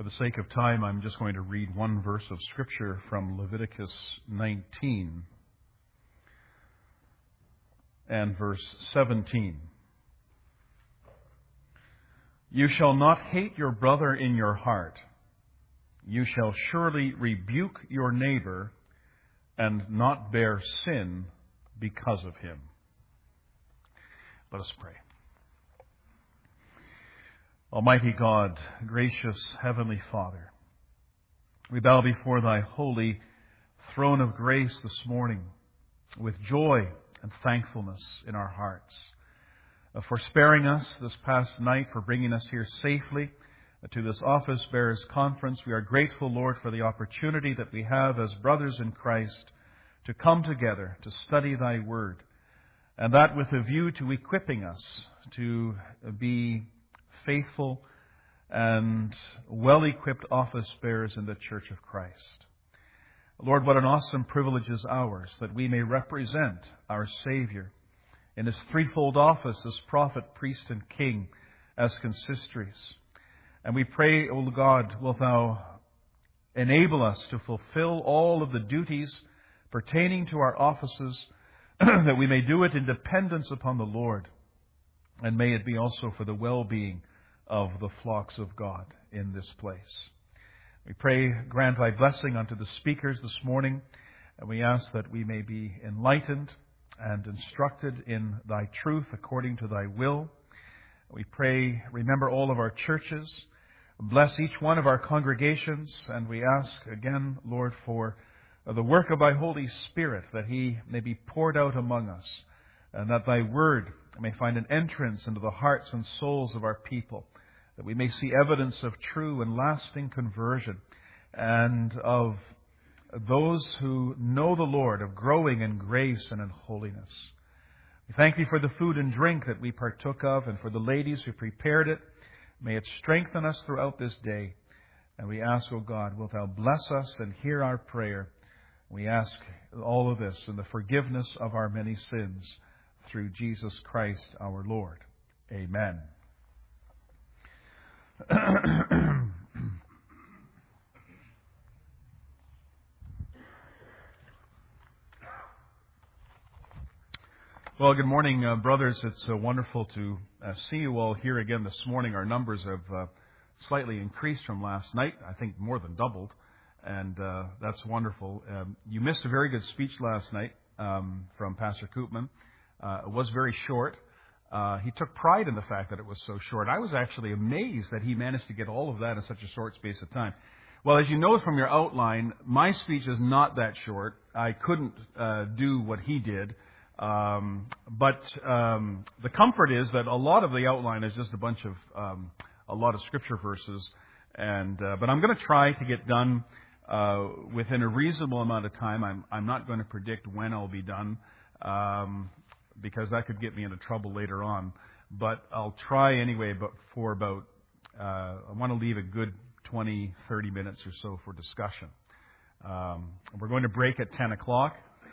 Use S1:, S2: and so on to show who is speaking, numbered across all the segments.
S1: the sake of time, I'm just going to read one verse of Scripture from Leviticus 19 and verse 17. You shall not hate your brother in your heart. You shall surely rebuke your neighbor and not bear sin because of him. Let us pray. Almighty God, gracious Heavenly Father, we bow before Thy holy throne of grace this morning with joy and thankfulness in our hearts for sparing us this past night, for bringing us here safely to this Office Bearers Conference. We are grateful, Lord, for the opportunity that we have as brothers in Christ to come together to study Thy Word, and that with a view to equipping us to be faithful and well-equipped office bearers in the Church of Christ. Lord, what an awesome privilege is ours that we may represent our Savior in His threefold office as prophet, priest, and king, as consistories. And we pray, O God, wilt Thou enable us to fulfill all of the duties pertaining to our offices, that we may do it in dependence upon the Lord, and may it be also for the well-being of the flocks of God in this place. We pray, grant Thy blessing unto the speakers this morning, and we ask that we may be enlightened and instructed in Thy truth according to Thy will. We pray, remember all of our churches, bless each one of our congregations, and we ask again, Lord, for the work of Thy Holy Spirit, that He may be poured out among us, and that Thy Word may find an entrance into the hearts and souls of our people, that we may see evidence of true and lasting conversion, and of those who know the Lord, of growing in grace and in holiness. We thank Thee for the food and drink that we partook of, and for the ladies who prepared it. May it strengthen us throughout this day. And we ask, O God, wilt Thou bless us and hear our prayer. We ask all of this in the forgiveness of our many sins through Jesus Christ our Lord. Amen. Well, good morning, brothers. It's wonderful to see you all here again this morning. Our numbers have slightly increased from last night, I think more than doubled, and that's wonderful. You missed a very good speech last night from Pastor Koopman. It was very short. He took pride in the fact that it was so short. I was actually amazed that he managed to get all of that in such a short space of time. Well, as you know from your outline, my speech is not that short. I couldn't do what he did. But the comfort is that a lot of the outline is just a lot of scripture verses. But I'm going to try to get done within a reasonable amount of time. I'm not going to predict when I'll be done, because that could get me into trouble later on. But I'll try anyway, but for about, I want to leave a good 20, 30 minutes or so for discussion. We're going to break at 10 o'clock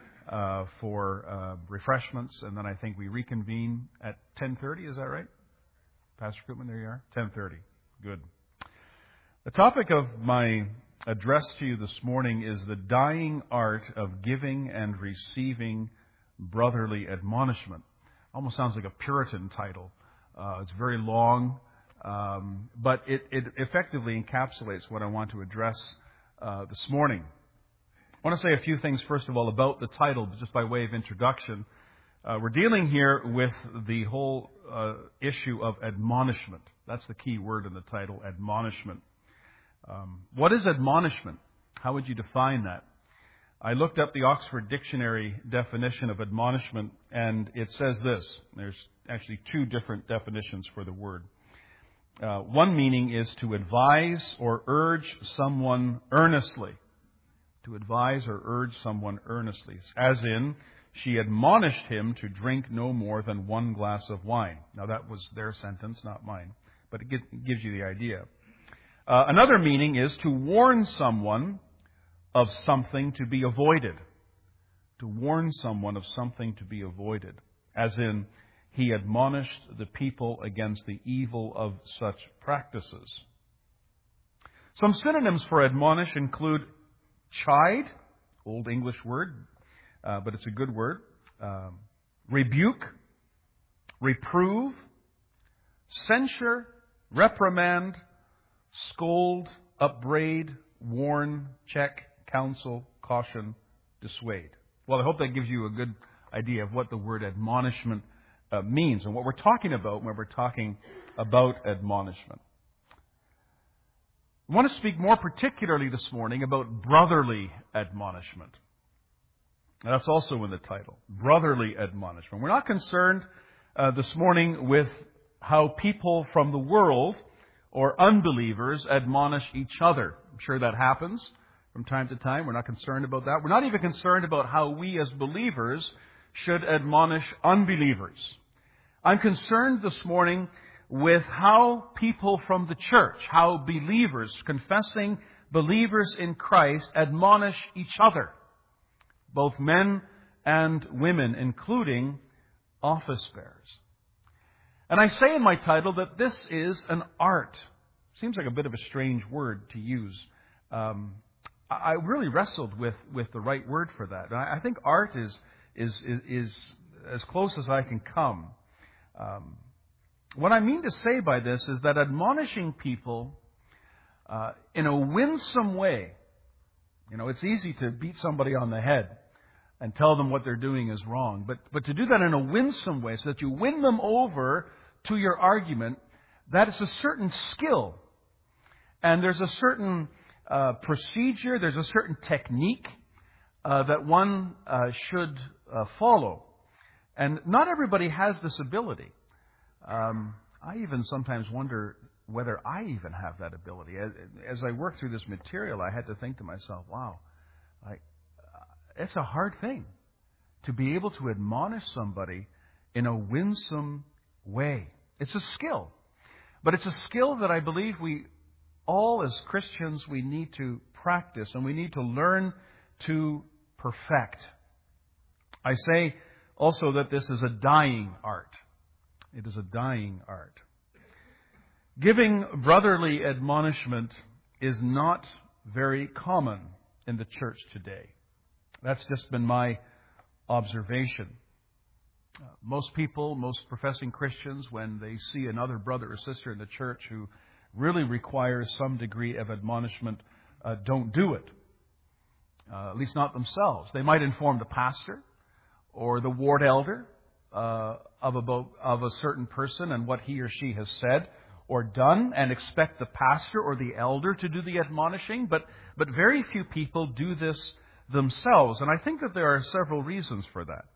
S1: for refreshments, and then I think we reconvene at 10:30. Is that right? Pastor Koopman, there you are. 10:30. Good. The topic of my address to you this morning is the dying art of giving and receiving brotherly admonishment. Almost sounds like a Puritan title. It's very long, but it effectively encapsulates what I want to address this morning. I want to say a few things, first of all, about the title, just by way of introduction. We're dealing here with the whole issue of admonishment. That's the key word in the title, admonishment. What is admonishment? How would you define that? I looked up the Oxford Dictionary definition of admonishment, and it says this. There's actually two different definitions for the word. One meaning is to advise or urge someone earnestly. To advise or urge someone earnestly. As in, she admonished him to drink no more than one glass of wine. Now that was their sentence, not mine. But it gives you the idea. Another meaning is to warn someone of something to be avoided. To warn someone of something to be avoided. As in, he admonished the people against the evil of such practices. Some synonyms for admonish include chide, Old English word, but it's a good word, rebuke, reprove, censure, reprimand, scold, upbraid, warn, check, counsel, caution, dissuade. Well, I hope that gives you a good idea of what the word admonishment means and what we're talking about when we're talking about admonishment. I want to speak more particularly this morning about brotherly admonishment. That's also in the title, brotherly admonishment. We're not concerned this morning with how people from the world or unbelievers admonish each other. I'm sure that happens from time to time. We're not concerned about that. We're not even concerned about how we as believers should admonish unbelievers. I'm concerned this morning with how people from the church, how believers, confessing believers in Christ, admonish each other, both men and women, including office bearers. And I say in my title that this is an art. Seems like a bit of a strange word to use. I really wrestled with the right word for that. And I think art is as close as I can come. What I mean to say by this is that admonishing people in a winsome way, it's easy to beat somebody on the head and tell them what they're doing is wrong. But to do that in a winsome way so that you win them over to your argument, that is a certain skill. And there's a certain procedure, there's a certain technique that one should follow. And not everybody has this ability. I even sometimes wonder whether I even have that ability. As I work through this material, I had to think to myself, wow, it's a hard thing to be able to admonish somebody in a winsome way. It's a skill. But it's a skill that I believe we all as Christians, we need to practice and we need to learn to perfect. I say also that this is a dying art. It is a dying art. Giving brotherly admonishment is not very common in the church today. That's just been my observation. Most people, most professing Christians, when they see another brother or sister in the church who really requires some degree of admonishment, don't do it. At least not themselves. They might inform the pastor or the ward elder of a certain person and what he or she has said or done, and expect the pastor or the elder to do the admonishing. But very few people do this themselves, and I think that there are several reasons for that.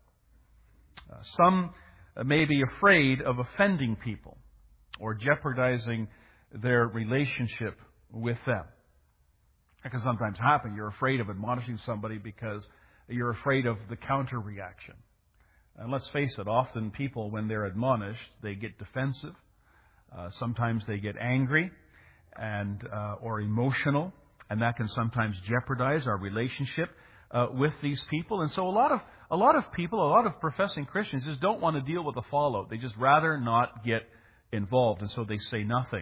S1: Some may be afraid of offending people or jeopardizing their relationship with them. That can sometimes happen. You're afraid of admonishing somebody because you're afraid of the counter reaction. And let's face it, often people, when they're admonished, they get defensive. Sometimes they get angry and or emotional, and that can sometimes jeopardize our relationship with these people. And so a lot of people, a lot of professing Christians just don't want to deal with the fallout. They just rather not get involved, and so they say nothing.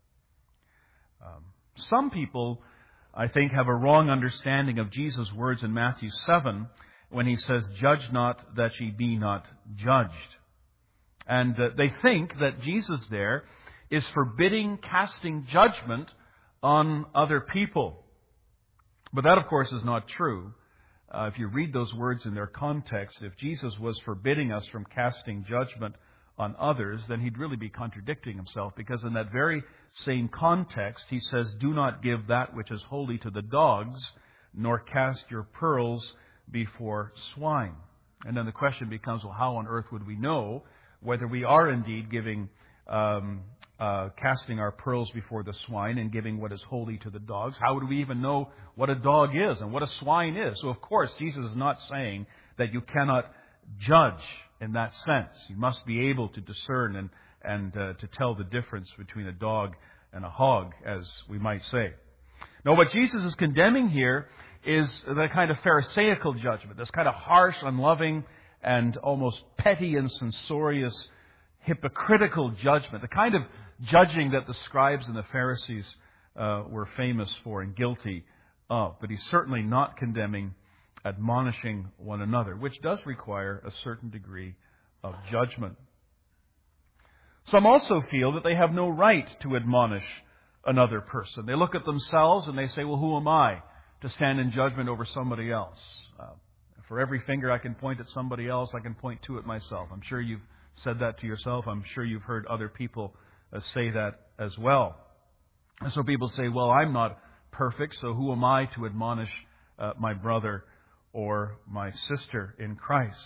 S1: Some people, I think, have a wrong understanding of Jesus' words in Matthew 7 when he says, "Judge not that ye be not judged." And they think that Jesus there is forbidding casting judgment on other people. But that, of course, is not true. If you read those words in their context, if Jesus was forbidding us from casting judgment on others, then he'd really be contradicting himself, because in that very same context, he says, "Do not give that which is holy to the dogs, nor cast your pearls before swine." And then the question becomes, well, how on earth would we know whether we are indeed giving, casting our pearls before the swine and giving what is holy to the dogs? How would we even know what a dog is and what a swine is? So, of course, Jesus is not saying that you cannot judge in that sense. You must be able to discern and to tell the difference between a dog and a hog, as we might say. Now, what Jesus is condemning here is the kind of Pharisaical judgment, this kind of harsh, unloving, and almost petty and censorious, hypocritical judgment, the kind of judging that the scribes and the Pharisees we're famous for and guilty of. But he's certainly not condemning admonishing one another, which does require a certain degree of judgment. Some also feel that they have no right to admonish another person. They look at themselves and they say, well, who am I to stand in judgment over somebody else? For every finger I can point at somebody else, I can point two at myself. I'm sure you've said that to yourself. I'm sure you've heard other people say that as well. And so people say, well, I'm not perfect, so who am I to admonish my brother or my sister in Christ?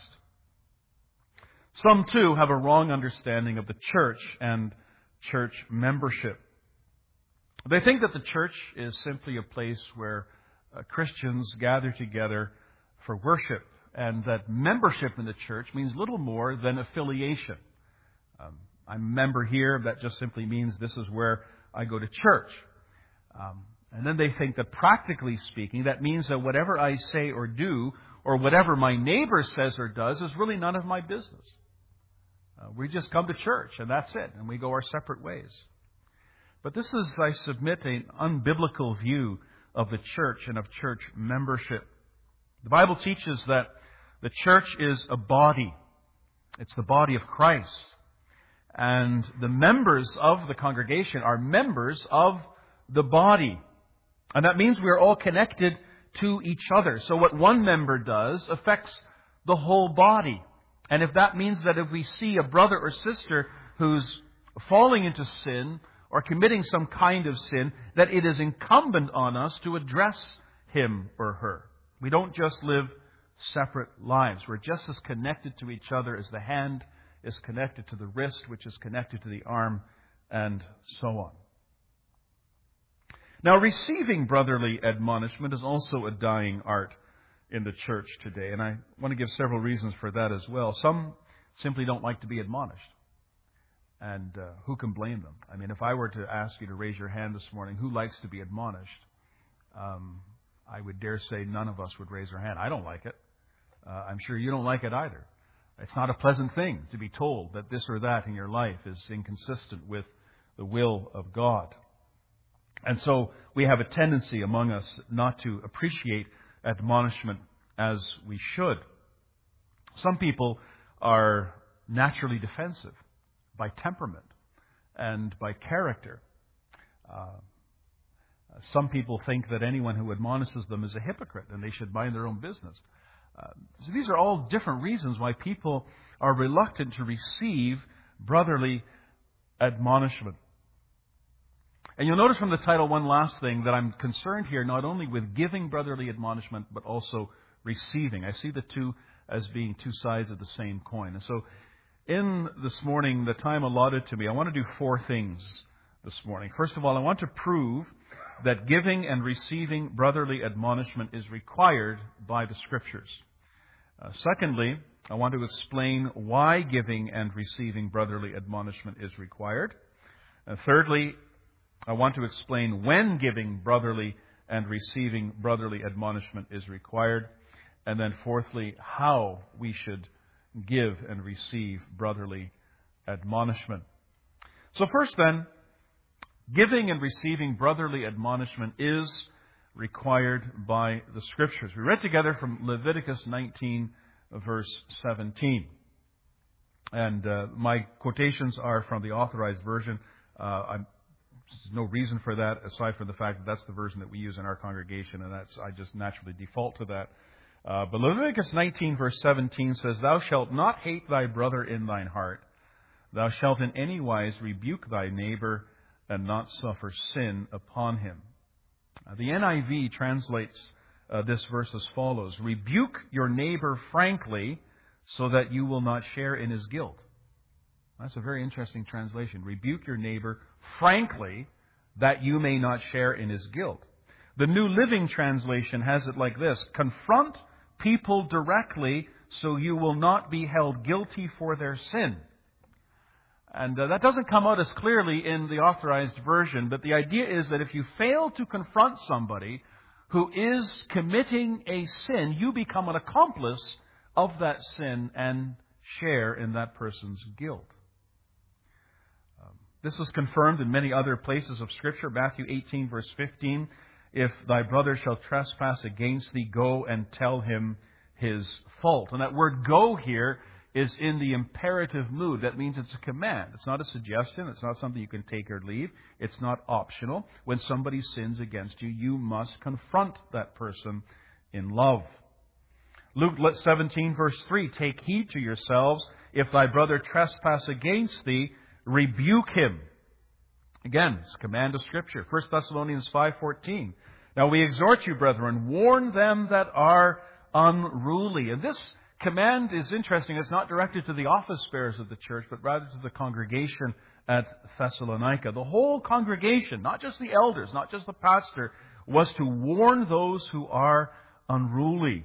S1: Some, too, have a wrong understanding of the church and church membership. They think that the church is simply a place where Christians gather together for worship, and that membership in the church means little more than affiliation. I'm a member here. That just simply means this is where I go to church. And then they think that practically speaking, that means that whatever I say or do, or whatever my neighbor says or does, is really none of my business. We just come to church, and that's it, and we go our separate ways. But this is, I submit, an unbiblical view of the church and of church membership. The Bible teaches that the church is a body. It's the body of Christ. And the members of the congregation are members of the body. And that means we are all connected to each other. So what one member does affects the whole body. And if that means that if we see a brother or sister who's falling into sin or committing some kind of sin, that it is incumbent on us to address him or her. We don't just live separate lives. We're just as connected to each other as the hand is connected to the wrist, which is connected to the arm, and so on. Now, receiving brotherly admonishment is also a dying art in the church today, and I want to give several reasons for that as well. Some simply don't like to be admonished, and who can blame them? I mean, if I were to ask you to raise your hand this morning, who likes to be admonished? I would dare say none of us would raise our hand. I don't like it. I'm sure you don't like it either. It's not a pleasant thing to be told that this or that in your life is inconsistent with the will of God. And so we have a tendency among us not to appreciate admonishment as we should. Some people are naturally defensive by temperament and by character. Some people think that anyone who admonishes them is a hypocrite and they should mind their own business. So these are all different reasons why people are reluctant to receive brotherly admonishment. And you'll notice from the title one last thing that I'm concerned here not only with giving brotherly admonishment but also receiving. I see the two as being two sides of the same coin. And so in this morning, the time allotted to me, I want to do four things this morning. First of all, I want to prove that giving and receiving brotherly admonishment is required by the Scriptures. Secondly, I want to explain why giving and receiving brotherly admonishment is required. And thirdly, I want to explain when giving brotherly and receiving brotherly admonishment is required. And then fourthly, how we should give and receive brotherly admonishment. So first then, giving and receiving brotherly admonishment is required by the Scriptures. We read together from Leviticus 19, verse 17. And my quotations are from the Authorized Version. There's no reason for that aside from the fact that that's the version that we use in our congregation, and I just naturally default to that. But Leviticus 19, verse 17 says, "Thou shalt not hate thy brother in thine heart. Thou shalt in any wise rebuke thy neighbor and not suffer sin upon him." The NIV translates this verse as follows: "Rebuke your neighbor frankly so that you will not share in his guilt." That's a very interesting translation. Rebuke your neighbor frankly that you may not share in his guilt. The New Living Translation has it like this: "Confront people directly so you will not be held guilty for their sin." And that doesn't come out as clearly in the Authorized Version, but the idea is that if you fail to confront somebody who is committing a sin, you become an accomplice of that sin and share in that person's guilt. This is confirmed in many other places of Scripture. Matthew 18, verse 15, if thy brother shall trespass against thee, go and tell him his fault. And that word go here is in the imperative mood. That means it's a command. It's not a suggestion. It's not something you can take or leave. It's not optional. When somebody sins against you, you must confront that person in love. Luke 17, verse 3, take heed to yourselves. If thy brother trespass against thee, rebuke him. Again, it's a command of Scripture. 1 Thessalonians 5:14. Now we exhort you, brethren, warn them that are unruly. And this command is interesting. It's not directed to the office bearers of the church, but rather to the congregation at Thessalonica. The whole congregation, not just the elders, not just the pastor, was to warn those who are unruly.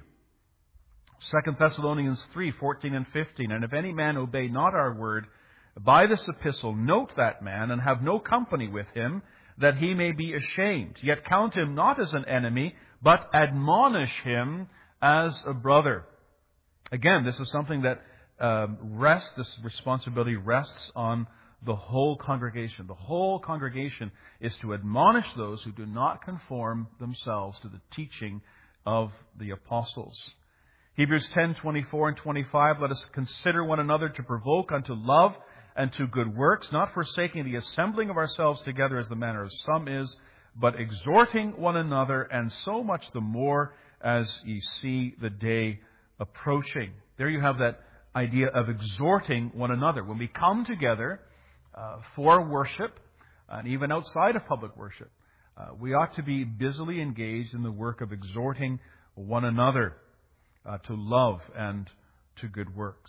S1: 2 Thessalonians 3:14 and 15. And if any man obey not our word, by this epistle note that man, and have no company with him, that he may be ashamed. Yet count him not as an enemy, but admonish him as a brother. Again, this is something that this responsibility rests on the whole congregation. The whole congregation is to admonish those who do not conform themselves to the teaching of the apostles. Hebrews 10:24 and 25, let us consider one another to provoke unto love and to good works, not forsaking the assembling of ourselves together as the manner of some is, but exhorting one another, and so much the more as ye see the day approaching. There you have that idea of exhorting one another. When we come together for worship, and even outside of public worship, we ought to be busily engaged in the work of exhorting one another to love and to good works.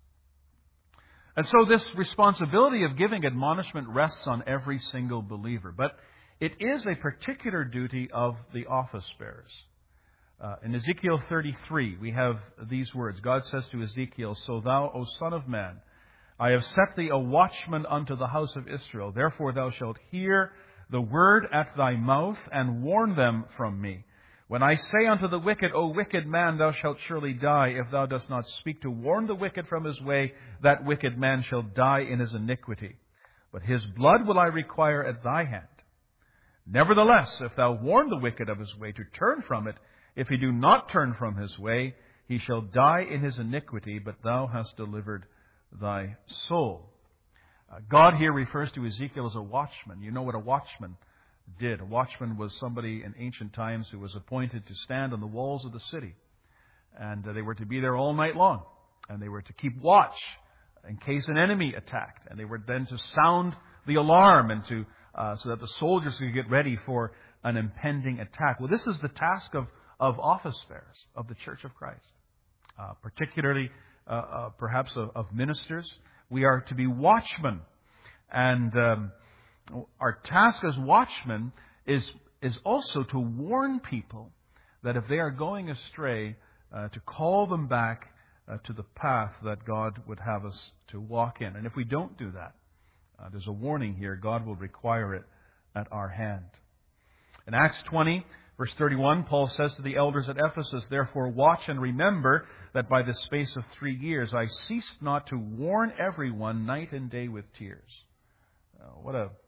S1: And so this responsibility of giving admonishment rests on every single believer. But it is a particular duty of the office bearers. In Ezekiel 33, we have these words. God says to Ezekiel, so thou, O son of man, I have set thee a watchman unto the house of Israel. Therefore thou shalt hear the word at thy mouth, and warn them from me. When I say unto the wicked, O wicked man, thou shalt surely die, if thou dost not speak to warn the wicked from his way, that wicked man shall die in his iniquity. But his blood will I require at thy hand. Nevertheless, if thou warn the wicked of his way to turn from it, if he do not turn from his way, he shall die in his iniquity, but thou hast delivered thy soul. God here refers to Ezekiel as a watchman. You know what a watchman did. A watchman was somebody in ancient times who was appointed to stand on the walls of the city. And they were to be there all night long. And they were to keep watch in case an enemy attacked. And they were then to sound the alarm and to so that the soldiers could get ready for an impending attack. Well, this is the task of office bearers of the Church of Christ. Particularly, perhaps, of ministers. We are to be watchmen. And our task as watchmen is also to warn people that if they are going astray, to call them back to the path that God would have us to walk in. And if we don't do that, there's a warning here. God will require it at our hand. In Acts 20, verse 31, Paul says to the elders at Ephesus, therefore watch and remember that by the space of 3 years I ceased not to warn everyone night and day with tears. What a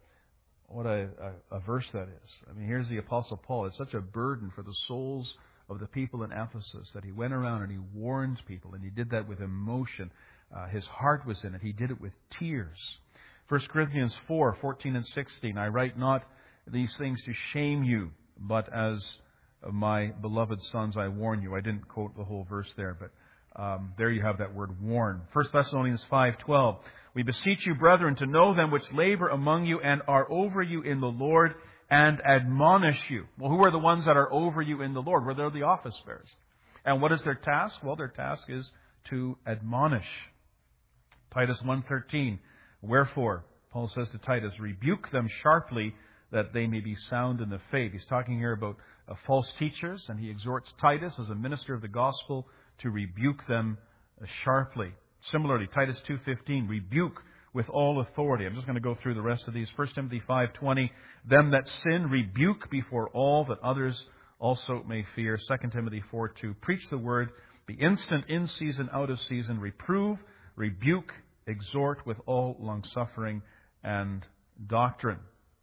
S1: verse that is. I mean, here's the Apostle Paul. It's such a burden for the souls of the people in Ephesus that he went around and he warned people, and he did that with emotion. His heart was in it. He did it with tears. 1 Corinthians 4:14 and 16, I write not these things to shame you, but as my beloved sons I warn you. I didn't quote the whole verse there, but there you have that word warn. 1 Thessalonians 5:12, we beseech you, brethren, to know them which labor among you and are over you in the Lord, and admonish you. Well, who are the ones that are over you in the Lord? Well, they're the office bearers. And what is their task? Well, their task is to admonish. Titus 1:13, wherefore, Paul says to Titus, rebuke them sharply, that they may be sound in the faith. He's talking here about false teachers, and he exhorts Titus as a minister of the gospel to rebuke them sharply. Similarly, Titus 2:15, rebuke with all authority. I'm just going to go through the rest of these. 1 Timothy 5:20, them that sin rebuke before all, that others also may fear. 2 Timothy 4:2, preach the word, be instant in season, out of season, reprove, rebuke, exhort with all longsuffering and doctrine.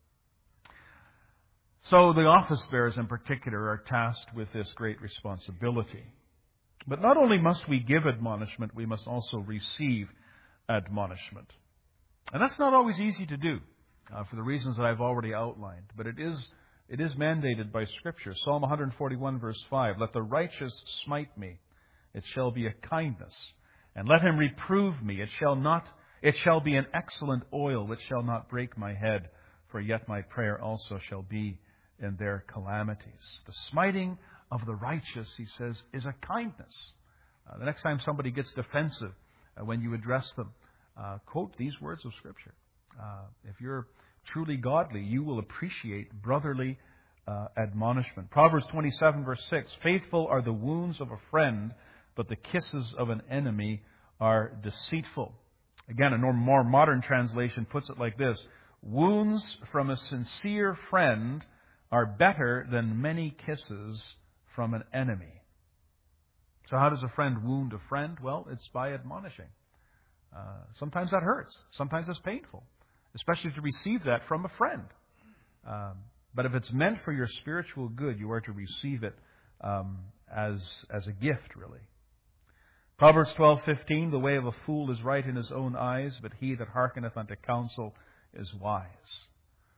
S1: So the office bearers in particular are tasked with this great responsibility. But not only must we give admonishment, we must also receive admonishment. And that's not always easy to do, for the reasons that I've already outlined. But it is mandated by Scripture. Psalm 141 verse 5, "Let the righteous smite me, it shall be a kindness. And let him reprove me, it shall be an excellent oil which shall not break my head, for yet my prayer also shall be in their calamities." The smiting of the righteous, he says, is a kindness. The next time somebody gets defensive when you address them, quote these words of Scripture. If you're truly godly, you will appreciate brotherly admonishment. Proverbs 27 verse 6, "Faithful are the wounds of a friend, but the kisses of an enemy are deceitful." Again, a more modern translation puts it like this: "Wounds from a sincere friend are better than many kisses from an enemy." So how does a friend wound a friend? Well, it's by admonishing. Sometimes that hurts. Sometimes it's painful, especially to receive that from a friend. But if it's meant for your spiritual good, you are to receive it as a gift, really. Proverbs 12:15, "The way of a fool is right in his own eyes, but he that hearkeneth unto counsel is wise."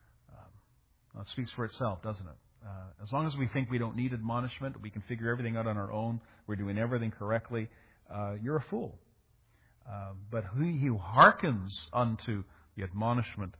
S1: It speaks for itself, doesn't it? As long as we think we don't need admonishment, we can figure everything out on our own, we're doing everything correctly, you're a fool. But he who hearkens unto the admonishment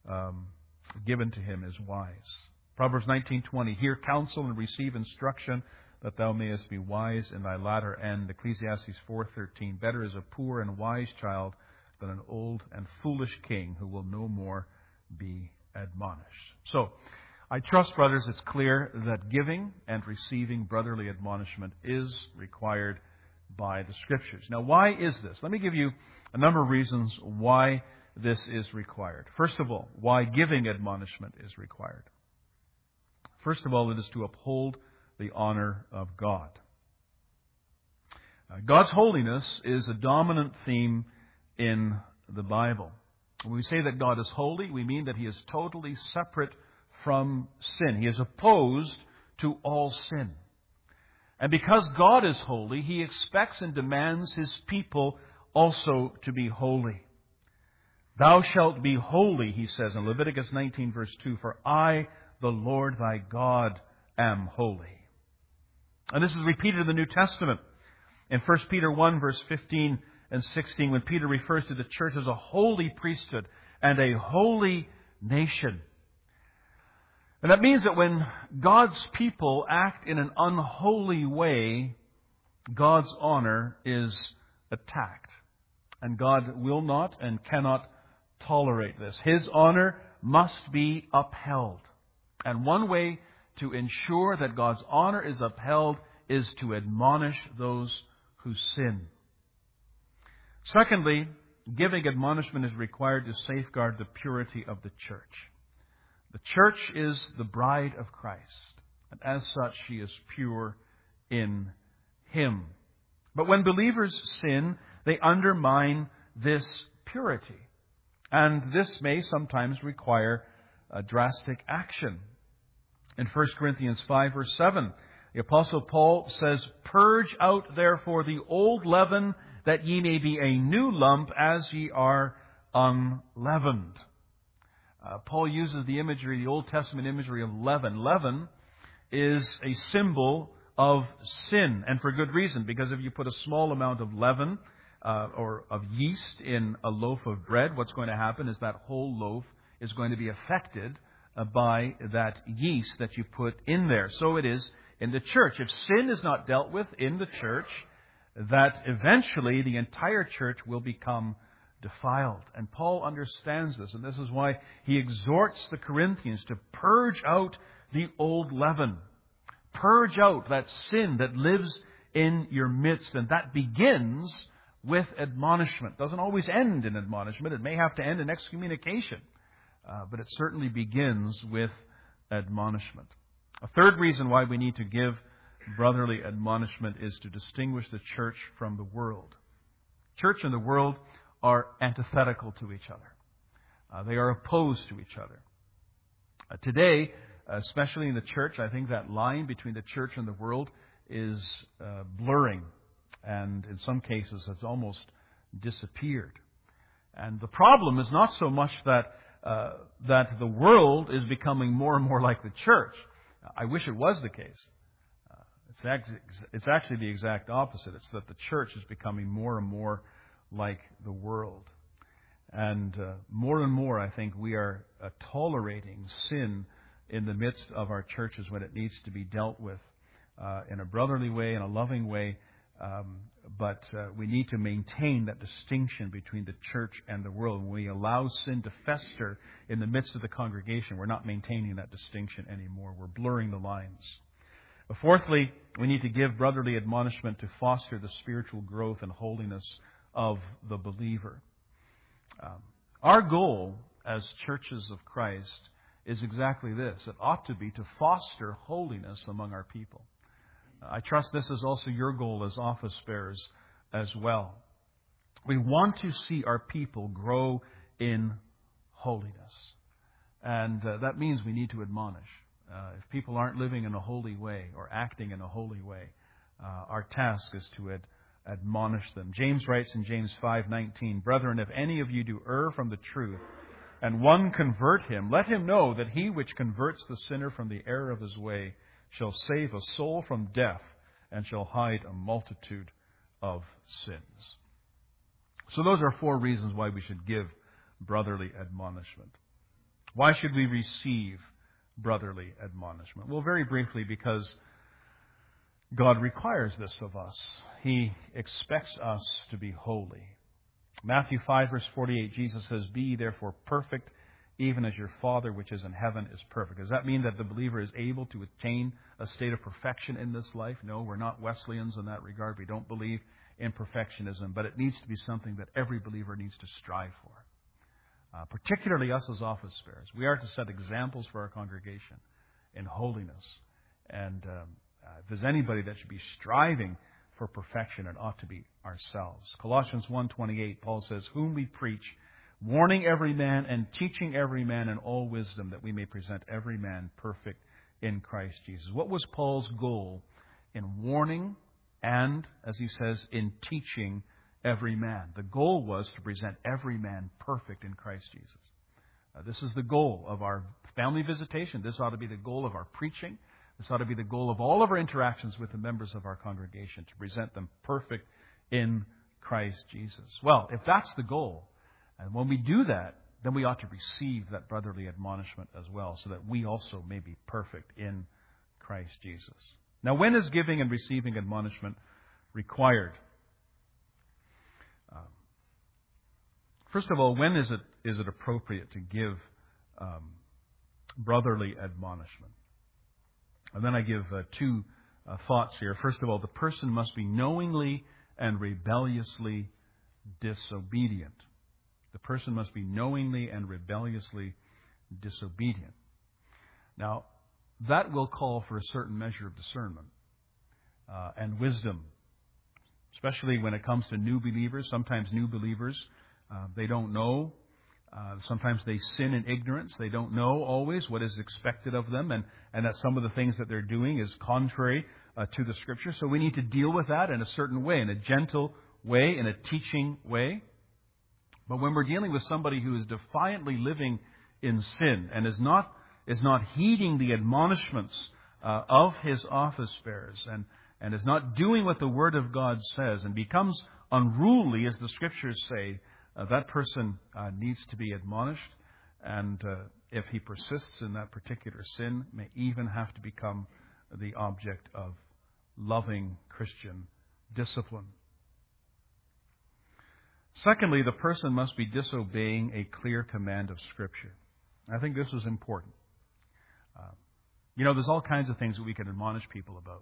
S1: given to him is wise. Proverbs 19:20, "Hear counsel and receive instruction, that thou mayest be wise in thy latter end." Ecclesiastes 4:13, "Better is a poor and wise child than an old and foolish king who will no more be admonished." So, I trust, brothers, it's clear that giving and receiving brotherly admonishment is required by the Scriptures. Now, why is this? Let me give you a number of reasons why this is required. First of all, why giving admonishment is required. First of all, it is to uphold the honor of God. God's holiness is a dominant theme in the Bible. When we say that God is holy, we mean that He is totally separate from sin. He is opposed to all sin. And because God is holy, He expects and demands His people also to be holy. "Thou shalt be holy," He says in Leviticus 19 verse 2, "for I, the Lord thy God, am holy." And this is repeated in the New Testament. In 1 Peter 1 verse 15 and 16, when Peter refers to the church as a holy priesthood and a holy nation. And that means that when God's people act in an unholy way, God's honor is attacked. And God will not and cannot tolerate this. His honor must be upheld. And one way to ensure that God's honor is upheld is to admonish those who sin. Secondly, giving admonishment is required to safeguard the purity of the church. The church is the bride of Christ, and as such, she is pure in Him. But when believers sin, they undermine this purity. And this may sometimes require a drastic action. In 1 Corinthians 5 verse 7, the Apostle Paul says, "Purge out therefore the old leaven, that ye may be a new lump, as ye are unleavened." Paul uses the imagery, the Old Testament imagery of leaven. Leaven is a symbol of sin, and for good reason, because if you put a small amount of leaven or of yeast in a loaf of bread, what's going to happen is that whole loaf is going to be affected by that yeast that you put in there. So it is in the church. If sin is not dealt with in the church, that eventually the entire church will become defiled. And Paul understands this, and this is why he exhorts the Corinthians to purge out the old leaven. Purge out that sin that lives in your midst, and that begins with admonishment. It doesn't always end in admonishment. It may have to end in excommunication, but it certainly begins with admonishment. A third reason why we need to give brotherly admonishment is to distinguish the church from the world. Church and the world are antithetical to each other. They are opposed to each other. Today, especially in the church, I think that line between the church and the world is blurring, and in some cases has almost disappeared. And the problem is not so much that the world is becoming more and more like the church. I wish it was the case. It's actually the exact opposite. It's that the church is becoming more and more like the world. And more, I think, we are tolerating sin in the midst of our churches when it needs to be dealt with in a brotherly way, in a loving way. But we need to maintain that distinction between the church and the world. When we allow sin to fester in the midst of the congregation, we're not maintaining that distinction anymore. We're blurring the lines. Fourthly, we need to give brotherly admonishment to foster the spiritual growth and holiness of the believer. Our goal as churches of Christ is exactly this. It ought to be to foster holiness among our people. I trust this is also your goal as office bearers as well. We want to see our people grow in holiness. And that means we need to admonish. If people aren't living in a holy way or acting in a holy way, our task is to admonish them. James writes in James 5:19, "Brethren, if any of you do err from the truth, and one convert him, let him know that he which converts the sinner from the error of his way shall save a soul from death and shall hide a multitude of sins." So those are 4 reasons why we should give brotherly admonishment. Why should we receive brotherly admonishment? Well, very briefly, because God requires this of us. He expects us to be holy. Matthew 5, verse 48, Jesus says, "Be ye therefore perfect, even as your Father which is in heaven is perfect." Does that mean that the believer is able to attain a state of perfection in this life? No, we're not Wesleyans in that regard. We don't believe in perfectionism, but it needs to be something that every believer needs to strive for. Particularly us as office bearers. We are to set examples for our congregation in holiness. And if there's anybody that should be striving for perfection, it ought to be ourselves. Colossians 1:28, Paul says, "Whom we preach, warning every man and teaching every man in all wisdom, that we may present every man perfect in Christ Jesus." What was Paul's goal in warning and, as he says, in teaching every man? The goal was to present every man perfect in Christ Jesus. This is the goal of our family visitation. This ought to be the goal of our preaching. This ought to be the goal of all of our interactions with the members of our congregation, to present them perfect in Christ Jesus. Well, if that's the goal, and when we do that, then we ought to receive that brotherly admonishment as well, so that we also may be perfect in Christ Jesus. Now, when is giving and receiving admonishment required? First of all, when is it appropriate to give brotherly admonishment? And then I give 2 thoughts here. First of all, the person must be knowingly and rebelliously disobedient. The person must be knowingly and rebelliously disobedient. Now, that will call for a certain measure of discernment and wisdom, especially when it comes to new believers. Sometimes new believers, they don't know. Sometimes they sin in ignorance. They don't know always what is expected of them, and that some of the things that they're doing is contrary to the Scripture. So we need to deal with that in a certain way, in a gentle way, in a teaching way. But when we're dealing with somebody who is defiantly living in sin and is not heeding the admonishments of his office bearers and is not doing what the Word of God says and becomes unruly, as the Scriptures say, that person needs to be admonished, and if he persists in that particular sin, may even have to become the object of loving Christian discipline. Secondly, the person must be disobeying a clear command of Scripture. I think this is important. There's all kinds of things that we can admonish people about.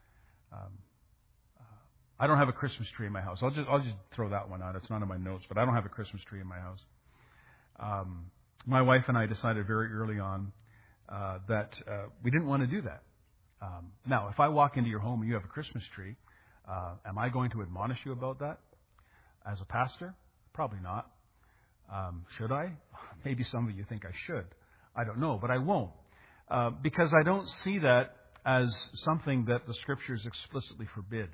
S1: I don't have a Christmas tree in my house. I'll just throw that one out. It's not in my notes, but I don't have a Christmas tree in my house. My wife and I decided very early on that we didn't want to do that. Now, if I walk into your home and you have a Christmas tree, am I going to admonish you about that as a pastor? Probably not. Should I? Maybe some of you think I should. I don't know, but I won't. Because I don't see that as something that the Scriptures explicitly forbid.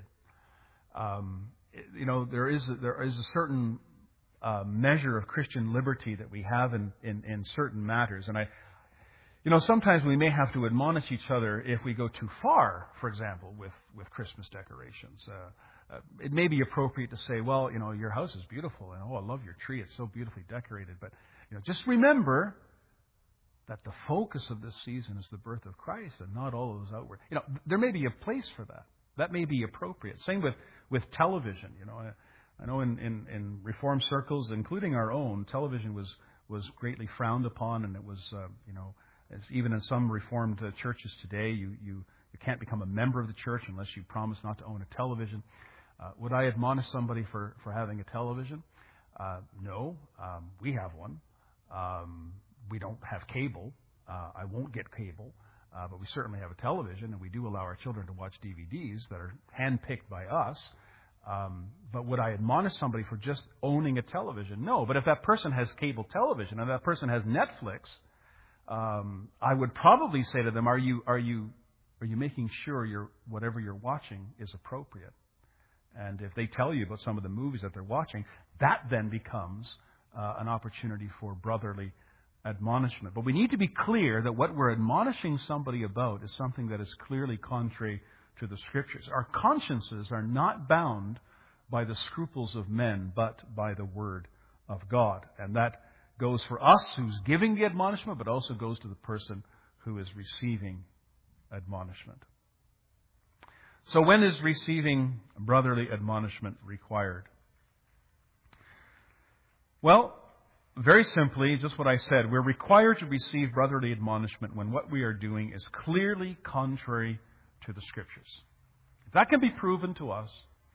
S1: There is a certain measure of Christian liberty that we have in certain matters. And sometimes we may have to admonish each other if we go too far, for example, with Christmas decorations. It may be appropriate to say, well, your house is beautiful, and I love your tree, it's so beautifully decorated. But, just remember that the focus of this season is the birth of Christ and not all of those outward. There may be a place for that. That may be appropriate. Same with television. I know in Reformed circles, including our own, television was greatly frowned upon, and it was, even in some Reformed churches today, you can't become a member of the church unless you promise not to own a television. Would I admonish somebody for having a television? No. We have one. We don't have cable. I won't get cable. But we certainly have a television, and we do allow our children to watch DVDs that are handpicked by us. But would I admonish somebody for just owning a television? No. But if that person has cable television and that person has Netflix, I would probably say to them, are you making sure whatever you're watching is appropriate? And if they tell you about some of the movies that they're watching, that then becomes an opportunity for brotherly admonishment. But we need to be clear that what we're admonishing somebody about is something that is clearly contrary to the Scriptures. Our consciences are not bound by the scruples of men, but by the Word of God. And that goes for us who's giving the admonishment, but also goes to the person who is receiving admonishment. So when is receiving brotherly admonishment required? Well, very simply, just what I said, we're required to receive brotherly admonishment when what we are doing is clearly contrary to the Scriptures. If that can be proven to us,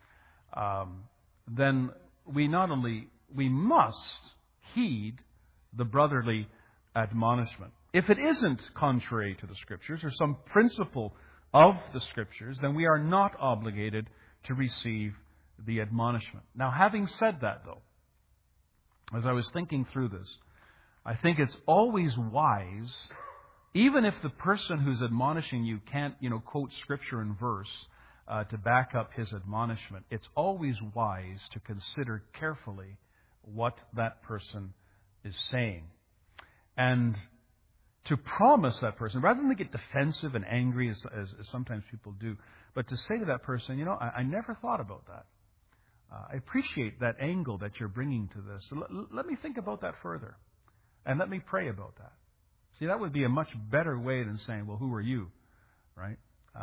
S1: then we must heed the brotherly admonishment. If it isn't contrary to the Scriptures or some principle of the Scriptures, then we are not obligated to receive the admonishment. Now, having said that, though, as I was thinking through this, I think it's always wise, even if the person who's admonishing you can't, quote Scripture and verse to back up his admonishment, it's always wise to consider carefully what that person is saying. And to promise that person, rather than to get defensive and angry as sometimes people do, but to say to that person, I never thought about that. I appreciate that angle that you're bringing to this. Let me think about that further. And let me pray about that. See, that would be a much better way than saying, well, who are you? Right?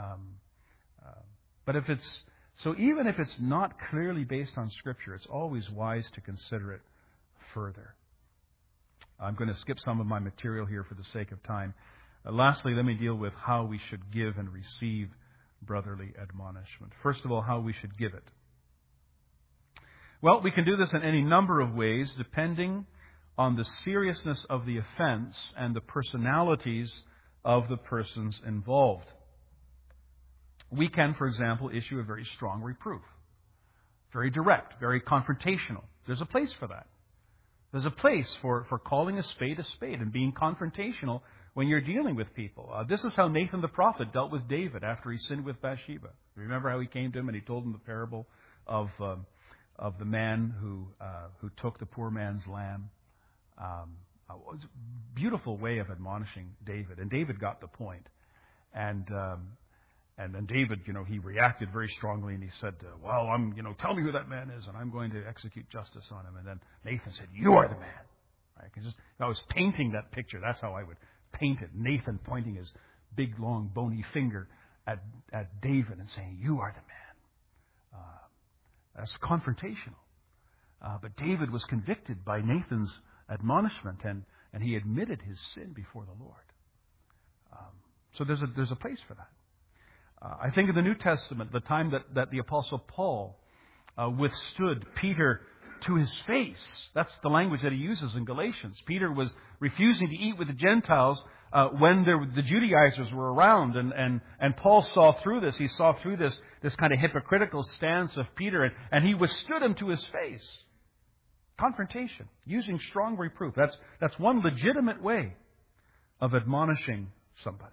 S1: But even if it's not clearly based on Scripture, it's always wise to consider it further. I'm going to skip some of my material here for the sake of time. Lastly, let me deal with how we should give and receive brotherly admonishment. First of all, how we should give it. Well, we can do this in any number of ways, depending on the seriousness of the offense and the personalities of the persons involved. We can, for example, issue a very strong reproof. Very direct, very confrontational. There's a place for that. There's a place for calling a spade and being confrontational when you're dealing with people. This is how Nathan the prophet dealt with David after he sinned with Bathsheba. Remember how he came to him and he told him the parable of the man who took the poor man's lamb. It was a beautiful way of admonishing David, and David got the point. And then David, he reacted very strongly, and he said, "Well, tell me who that man is, and I'm going to execute justice on him." And then Nathan said, "You are the man." Right? I was painting that picture. That's how I would paint it. Nathan pointing his big, long, bony finger at David and saying, "You are the man." That's confrontational. But David was convicted by Nathan's admonishment, and he admitted his sin before the Lord. So there's a place for that. I think in the New Testament, the time that the Apostle Paul withstood Peter to his face. That's the language that he uses in Galatians. Peter was refusing to eat with the Gentiles when the Judaizers were around, and Paul saw through this. He saw through this kind of hypocritical stance of Peter, and he withstood him to his face. Confrontation. Using strong reproof. That's one legitimate way of admonishing somebody.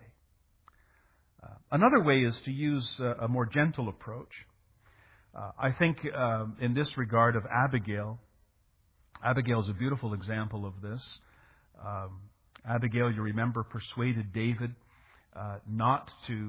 S1: Another way is to use a more gentle approach. I think in this regard of Abigail. Abigail is a beautiful example of this. Abigail, you remember, persuaded David not to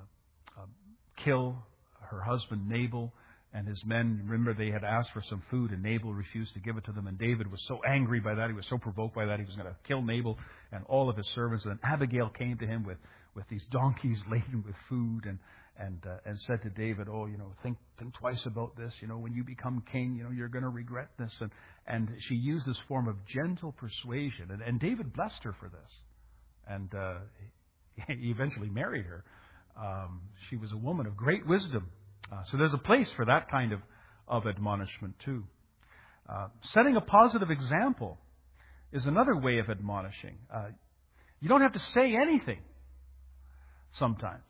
S1: kill her husband Nabal and his men. Remember, they had asked for some food, and Nabal refused to give it to them. And David was so angry by that, he was so provoked by that, he was going to kill Nabal and all of his servants. And Abigail came to him with these donkeys laden with food and said to David, think twice about this. When you become king, you're going to regret this. And she used this form of gentle persuasion. And David blessed her for this. And he eventually married her. She was a woman of great wisdom. So there's a place for that kind of admonishment too. Setting a positive example is another way of admonishing. You don't have to say anything sometimes.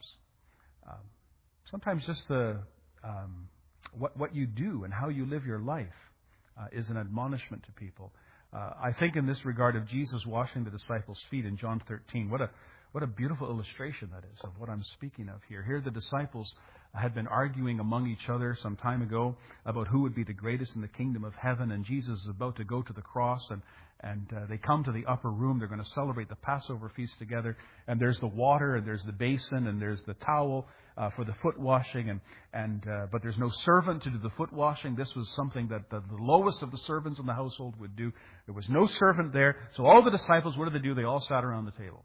S1: Sometimes just what you do and how you live your life is an admonishment to people. I think in this regard of Jesus washing the disciples' feet in John 13, what a beautiful illustration that is of what I'm speaking of here. Here the disciples had been arguing among each other some time ago about who would be the greatest in the kingdom of heaven, and Jesus is about to go to the cross, and they come to the upper room. They're going to celebrate the Passover feast together, and there's the water, and there's the basin, and there's the towel for the foot washing, but there's no servant to do the foot washing. This was something that the lowest of the servants in the household would do. There was no servant there, so all the disciples, what did they do? They all sat around the table.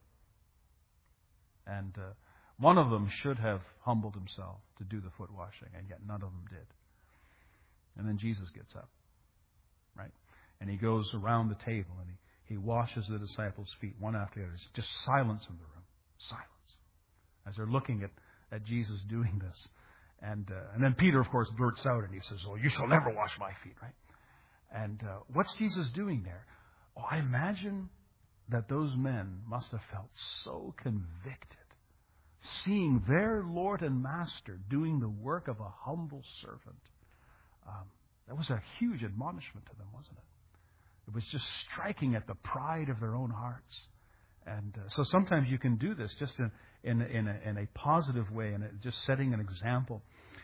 S1: And one of them should have humbled himself to do the foot washing, and yet none of them did. And then Jesus gets up, right? And he goes around the table, and he washes the disciples' feet one after the other. It's just silence in the room. Silence. As they're looking at Jesus doing this. And then Peter, of course, blurts out, and he says, "Oh, you shall never wash my feet," right? And what's Jesus doing there? Oh, I imagine that those men must have felt so convicted, seeing their Lord and Master doing the work of a humble servant. That was a huge admonishment to them, wasn't it? It was just striking at the pride of their own hearts. And so sometimes you can do this just in a positive way, and just setting an example.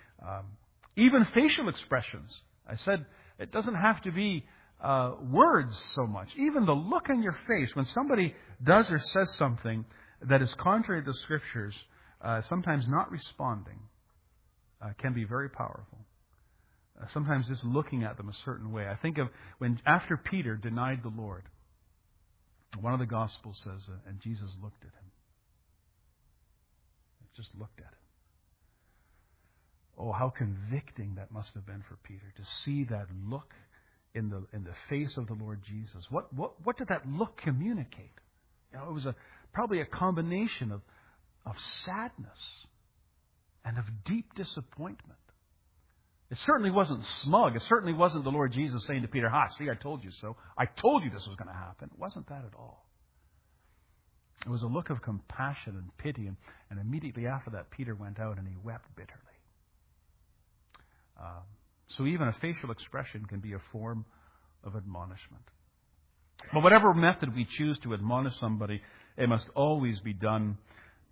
S1: Even facial expressions. I said it doesn't have to be words so much. Even the look on your face when somebody does or says something that is contrary to the Scriptures, sometimes not responding, can be very powerful. Sometimes just looking at them a certain way. I think of when after Peter denied the Lord, one of the Gospels says, and Jesus looked at him. Just looked at him. Oh, how convicting that must have been for Peter to see that look in the face of the Lord Jesus. What did that look communicate? It was probably a combination of sadness and of deep disappointment. It certainly wasn't smug. It certainly wasn't the Lord Jesus saying to Peter, see, I told you so. I told you this was going to happen. It wasn't that at all. It was a look of compassion and pity, and immediately after that, Peter went out and he wept bitterly. So even a facial expression can be a form of admonishment. But whatever method we choose to admonish somebody, it must always be done.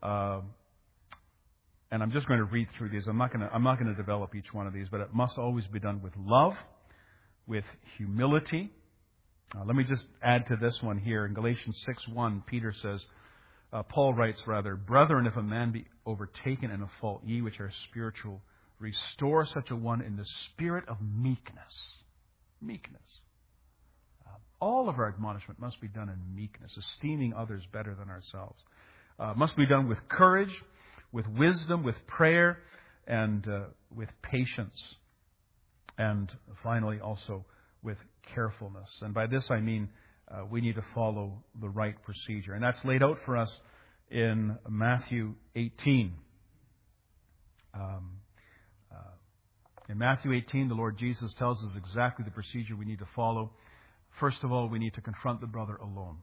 S1: And I'm just going to read through these. I'm not going to develop each one of these, but it must always be done with love, with humility. Let me just add to this one here. In Galatians 6:1, Peter says, Paul writes rather, "Brethren, if a man be overtaken in a fault, ye which are spiritual, restore such a one in the spirit of meekness." Meekness. All of our admonishment must be done in meekness, esteeming others better than ourselves. Must be done with courage, with wisdom, with prayer, and with patience. And finally, also with carefulness. And by this I mean we need to follow the right procedure. And that's laid out for us in Matthew 18. In Matthew 18, the Lord Jesus tells us exactly the procedure we need to follow. First of all, we need to confront the brother alone.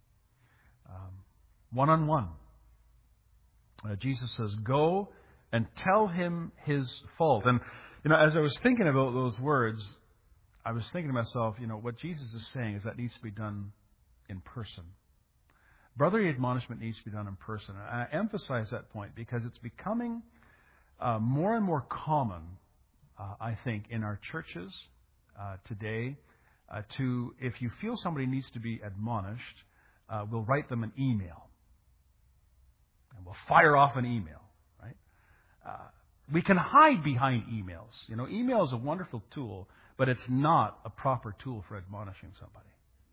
S1: One-on-one. Jesus says, "Go and tell him his fault." And, as I was thinking about those words, I was thinking to myself, what Jesus is saying is that needs to be done in person. Brotherly admonishment needs to be done in person. And I emphasize that point because it's becoming more and more common, I think, in our churches today if you feel somebody needs to be admonished, we'll write them an email. And we'll fire off an email, right? We can hide behind emails. Email is a wonderful tool, but it's not a proper tool for admonishing somebody.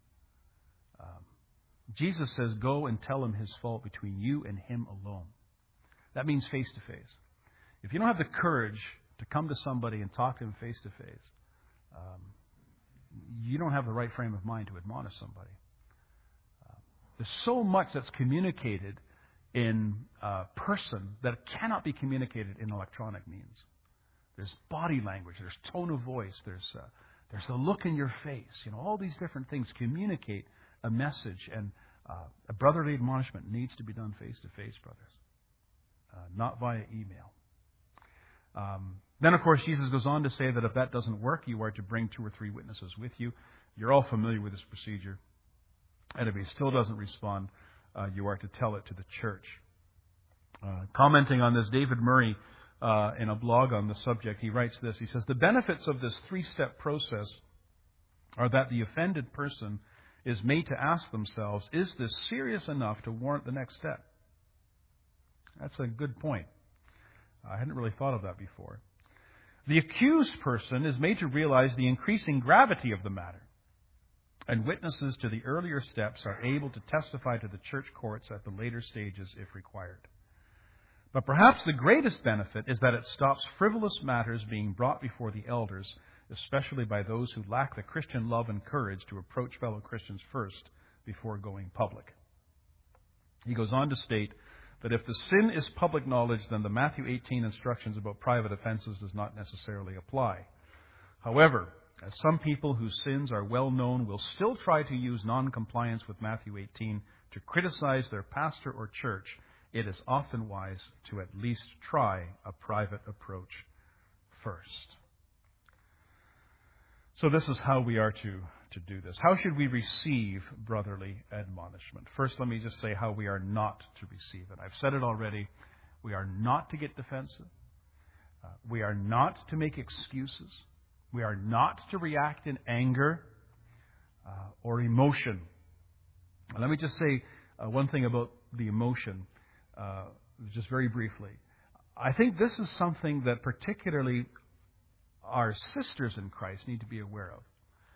S1: Jesus says, go and tell him his fault between you and him alone. That means face to face. If you don't have the courage to come to somebody and talk to him face to face, you don't have the right frame of mind to admonish somebody. There's so much that's communicated in person that cannot be communicated in electronic means. There's body language, there's tone of voice, there's the look in your face. All these different things communicate a message, and a brotherly admonishment needs to be done face to face, brothers, not via email. Then, of course, Jesus goes on to say that if that doesn't work, you are to bring 2 or 3 witnesses with you. You're all familiar with this procedure. And if he still doesn't respond, you are to tell it to the church. Commenting on this, David Murray, in a blog on the subject, he writes this. He says, the benefits of this 3-step process are that the offended person is made to ask themselves, is this serious enough to warrant the next step? That's a good point. I hadn't really thought of that before. The accused person is made to realize the increasing gravity of the matter, and witnesses to the earlier steps are able to testify to the church courts at the later stages if required. But perhaps the greatest benefit is that it stops frivolous matters being brought before the elders, especially by those who lack the Christian love and courage to approach fellow Christians first before going public. He goes on to state that if the sin is public knowledge, then the Matthew 18 instructions about private offenses does not necessarily apply. However, as some people whose sins are well known will still try to use non-compliance with Matthew 18 to criticize their pastor or church, it is often wise to at least try a private approach first. So this is how we are to do this. How should we receive brotherly admonishment? First, let me just say how we are not to receive it. I've said it already. We are not to get defensive. We are not to make excuses. We are not to react in anger or emotion. Let me just say one thing about the emotion, just very briefly. I think this is something that particularly our sisters in Christ need to be aware of.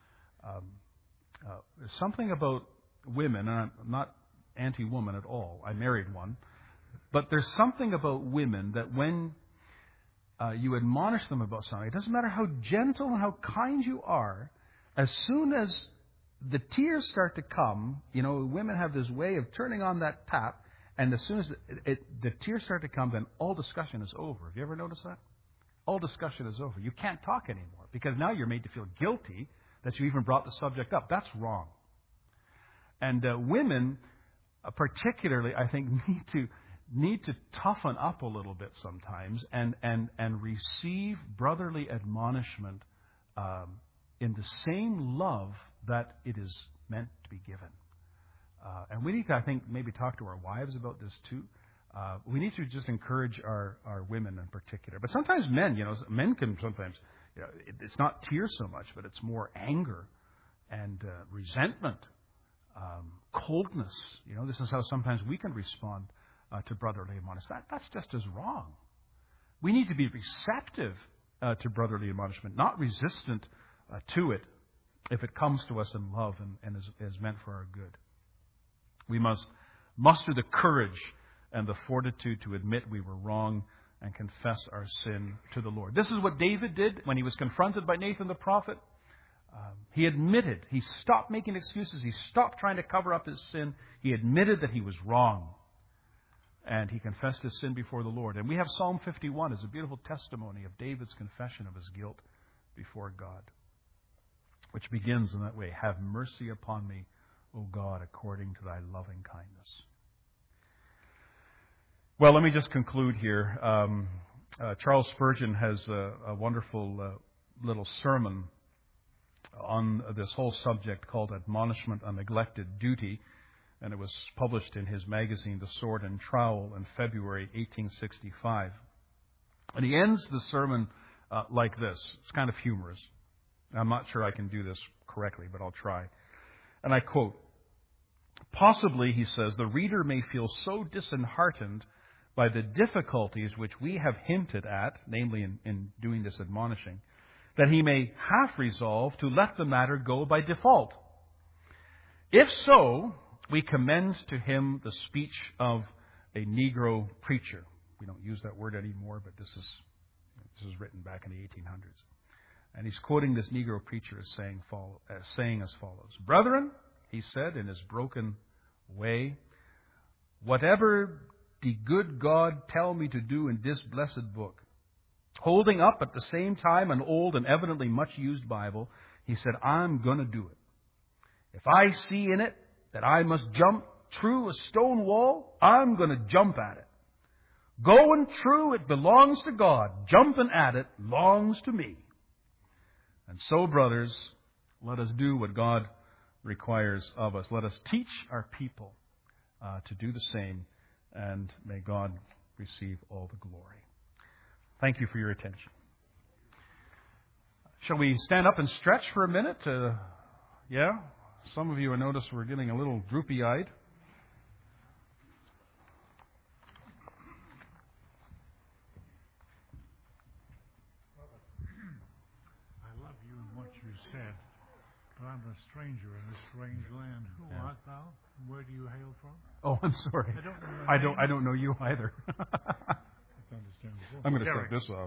S1: There's something about women, and I'm not anti-woman at all. I married one. But there's something about women that when you admonish them about something, it doesn't matter how gentle and how kind you are, as soon as the tears start to come, women have this way of turning on that tap, and as soon as the tears start to come, then all discussion is over. Have you ever noticed that? All discussion is over. You can't talk anymore because now you're made to feel guilty that you even brought the subject up. That's wrong. And women, particularly, I think, need to toughen up a little bit sometimes and receive brotherly admonishment in the same love that it is meant to be given. And we need to, I think, maybe talk to our wives about this too. We need to just encourage our women in particular. But sometimes men, men can sometimes, it's not tears so much, but it's more anger and resentment, coldness. This is how sometimes we can respond to brotherly admonishment. That's just as wrong. We need to be receptive to brotherly admonishment, not resistant to it if it comes to us in love and is meant for our good. We must muster the courage and the fortitude to admit we were wrong and confess our sin to the Lord. This is what David did when he was confronted by Nathan the prophet. He admitted. He stopped making excuses. He stopped trying to cover up his sin. He admitted that he was wrong. And he confessed his sin before the Lord. And we have Psalm 51 as a beautiful testimony of David's confession of his guilt before God, which begins in that way. Have mercy upon me, O God, according to thy loving kindness. Well, let me just conclude here. Charles Spurgeon has a wonderful little sermon on this whole subject called Admonishment on Neglected Duty, and it was published in his magazine, The Sword and Trowel, in February 1865. And he ends the sermon like this. It's kind of humorous. I'm not sure I can do this correctly, but I'll try. And I quote, "Possibly," he says, "the reader may feel so disheartened by the difficulties which we have hinted at," namely in doing this admonishing, "that he may half resolve to let the matter go by default. If so, we commend to him the speech of a Negro preacher." We don't use that word anymore, but this is written back in the 1800s. And he's quoting this Negro preacher as saying as follows. "Brethren," he said in his broken way, "whatever the good God tell me to do in this blessed book," holding up at the same time an old and evidently much used Bible, he said, "I'm going to do it. If I see in it that I must jump through a stone wall, I'm going to jump at it. Going through it belongs to God. Jumping at it belongs to me. And so, brothers, let us do what God requires of us. Let us teach our people to do the same, and may God receive all the glory." Thank you for your attention. Shall we stand up and stretch for a minute? Yeah? Some of you, I noticed, were getting a little droopy-eyed.
S2: I love you and what you said, but I'm a stranger in this strange land. Who art thou? Where do you hail from?
S1: Oh, I'm sorry. I don't know you either.
S2: That's understandable.
S1: I'm going to set this off.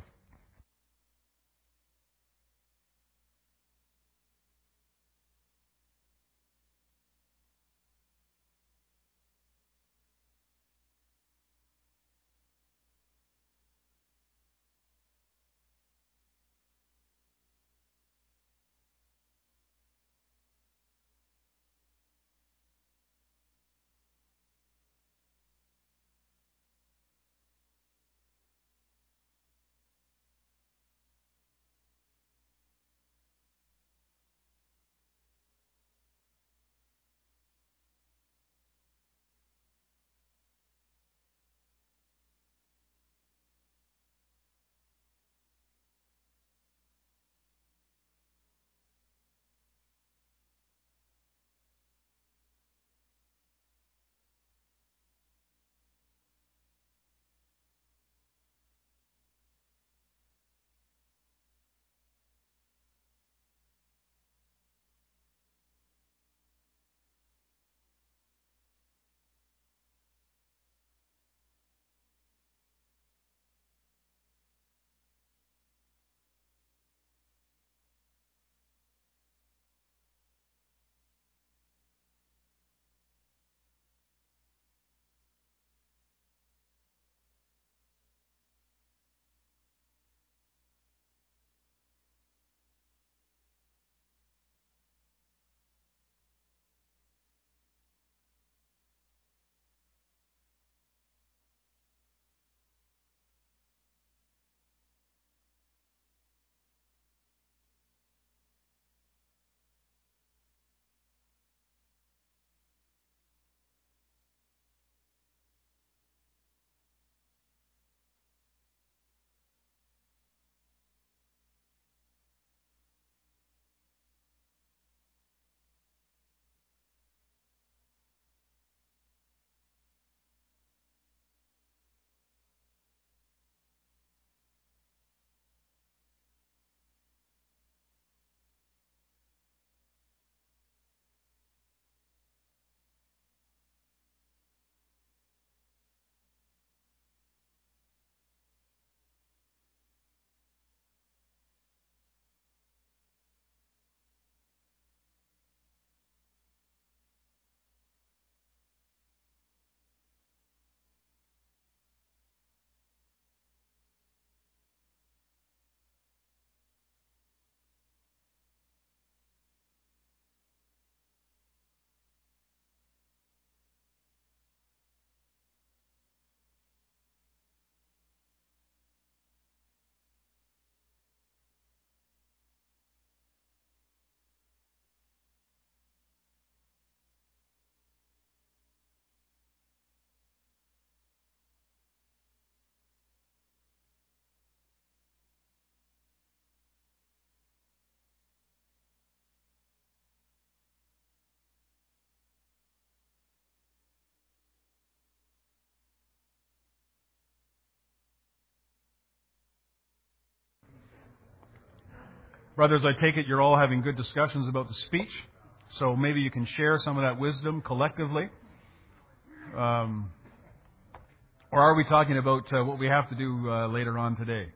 S1: Brothers, I take it you're all having good discussions about the speech, so maybe you can share some of that wisdom collectively. Or are we talking about what we have to do later on today?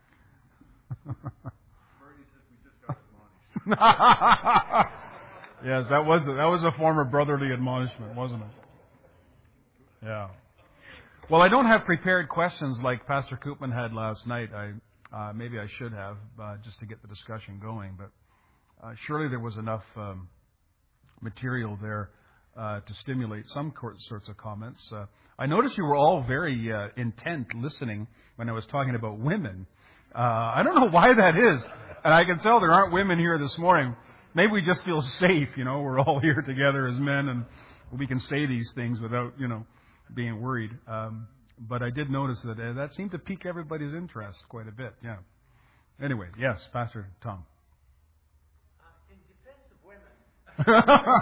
S1: Yes, that was a form of brotherly admonishment, wasn't it? Yeah. Well, I don't have prepared questions like Pastor Koopman had last night. Maybe I should have, just to get the discussion going. But surely there was enough material there to stimulate some sorts of comments. I noticed you were all very intent listening when I was talking about women. I don't know why that is. And I can tell there aren't women here this morning. Maybe we just feel safe, we're all here together as men and we can say these things without, being worried. But I did notice that seemed to pique everybody's interest quite a bit, yeah. Anyway, yes, Pastor Tom.
S3: In defense of women, I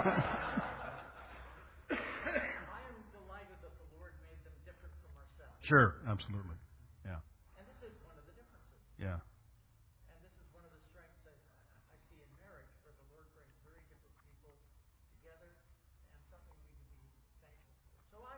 S3: am delighted that the Lord made them different from ourselves.
S1: Sure, absolutely, yeah.
S3: And this is one of the differences.
S1: Yeah.
S3: And this is one of the strengths that I see in marriage, where the Lord brings very different people together, and something we can be thankful for. So I'm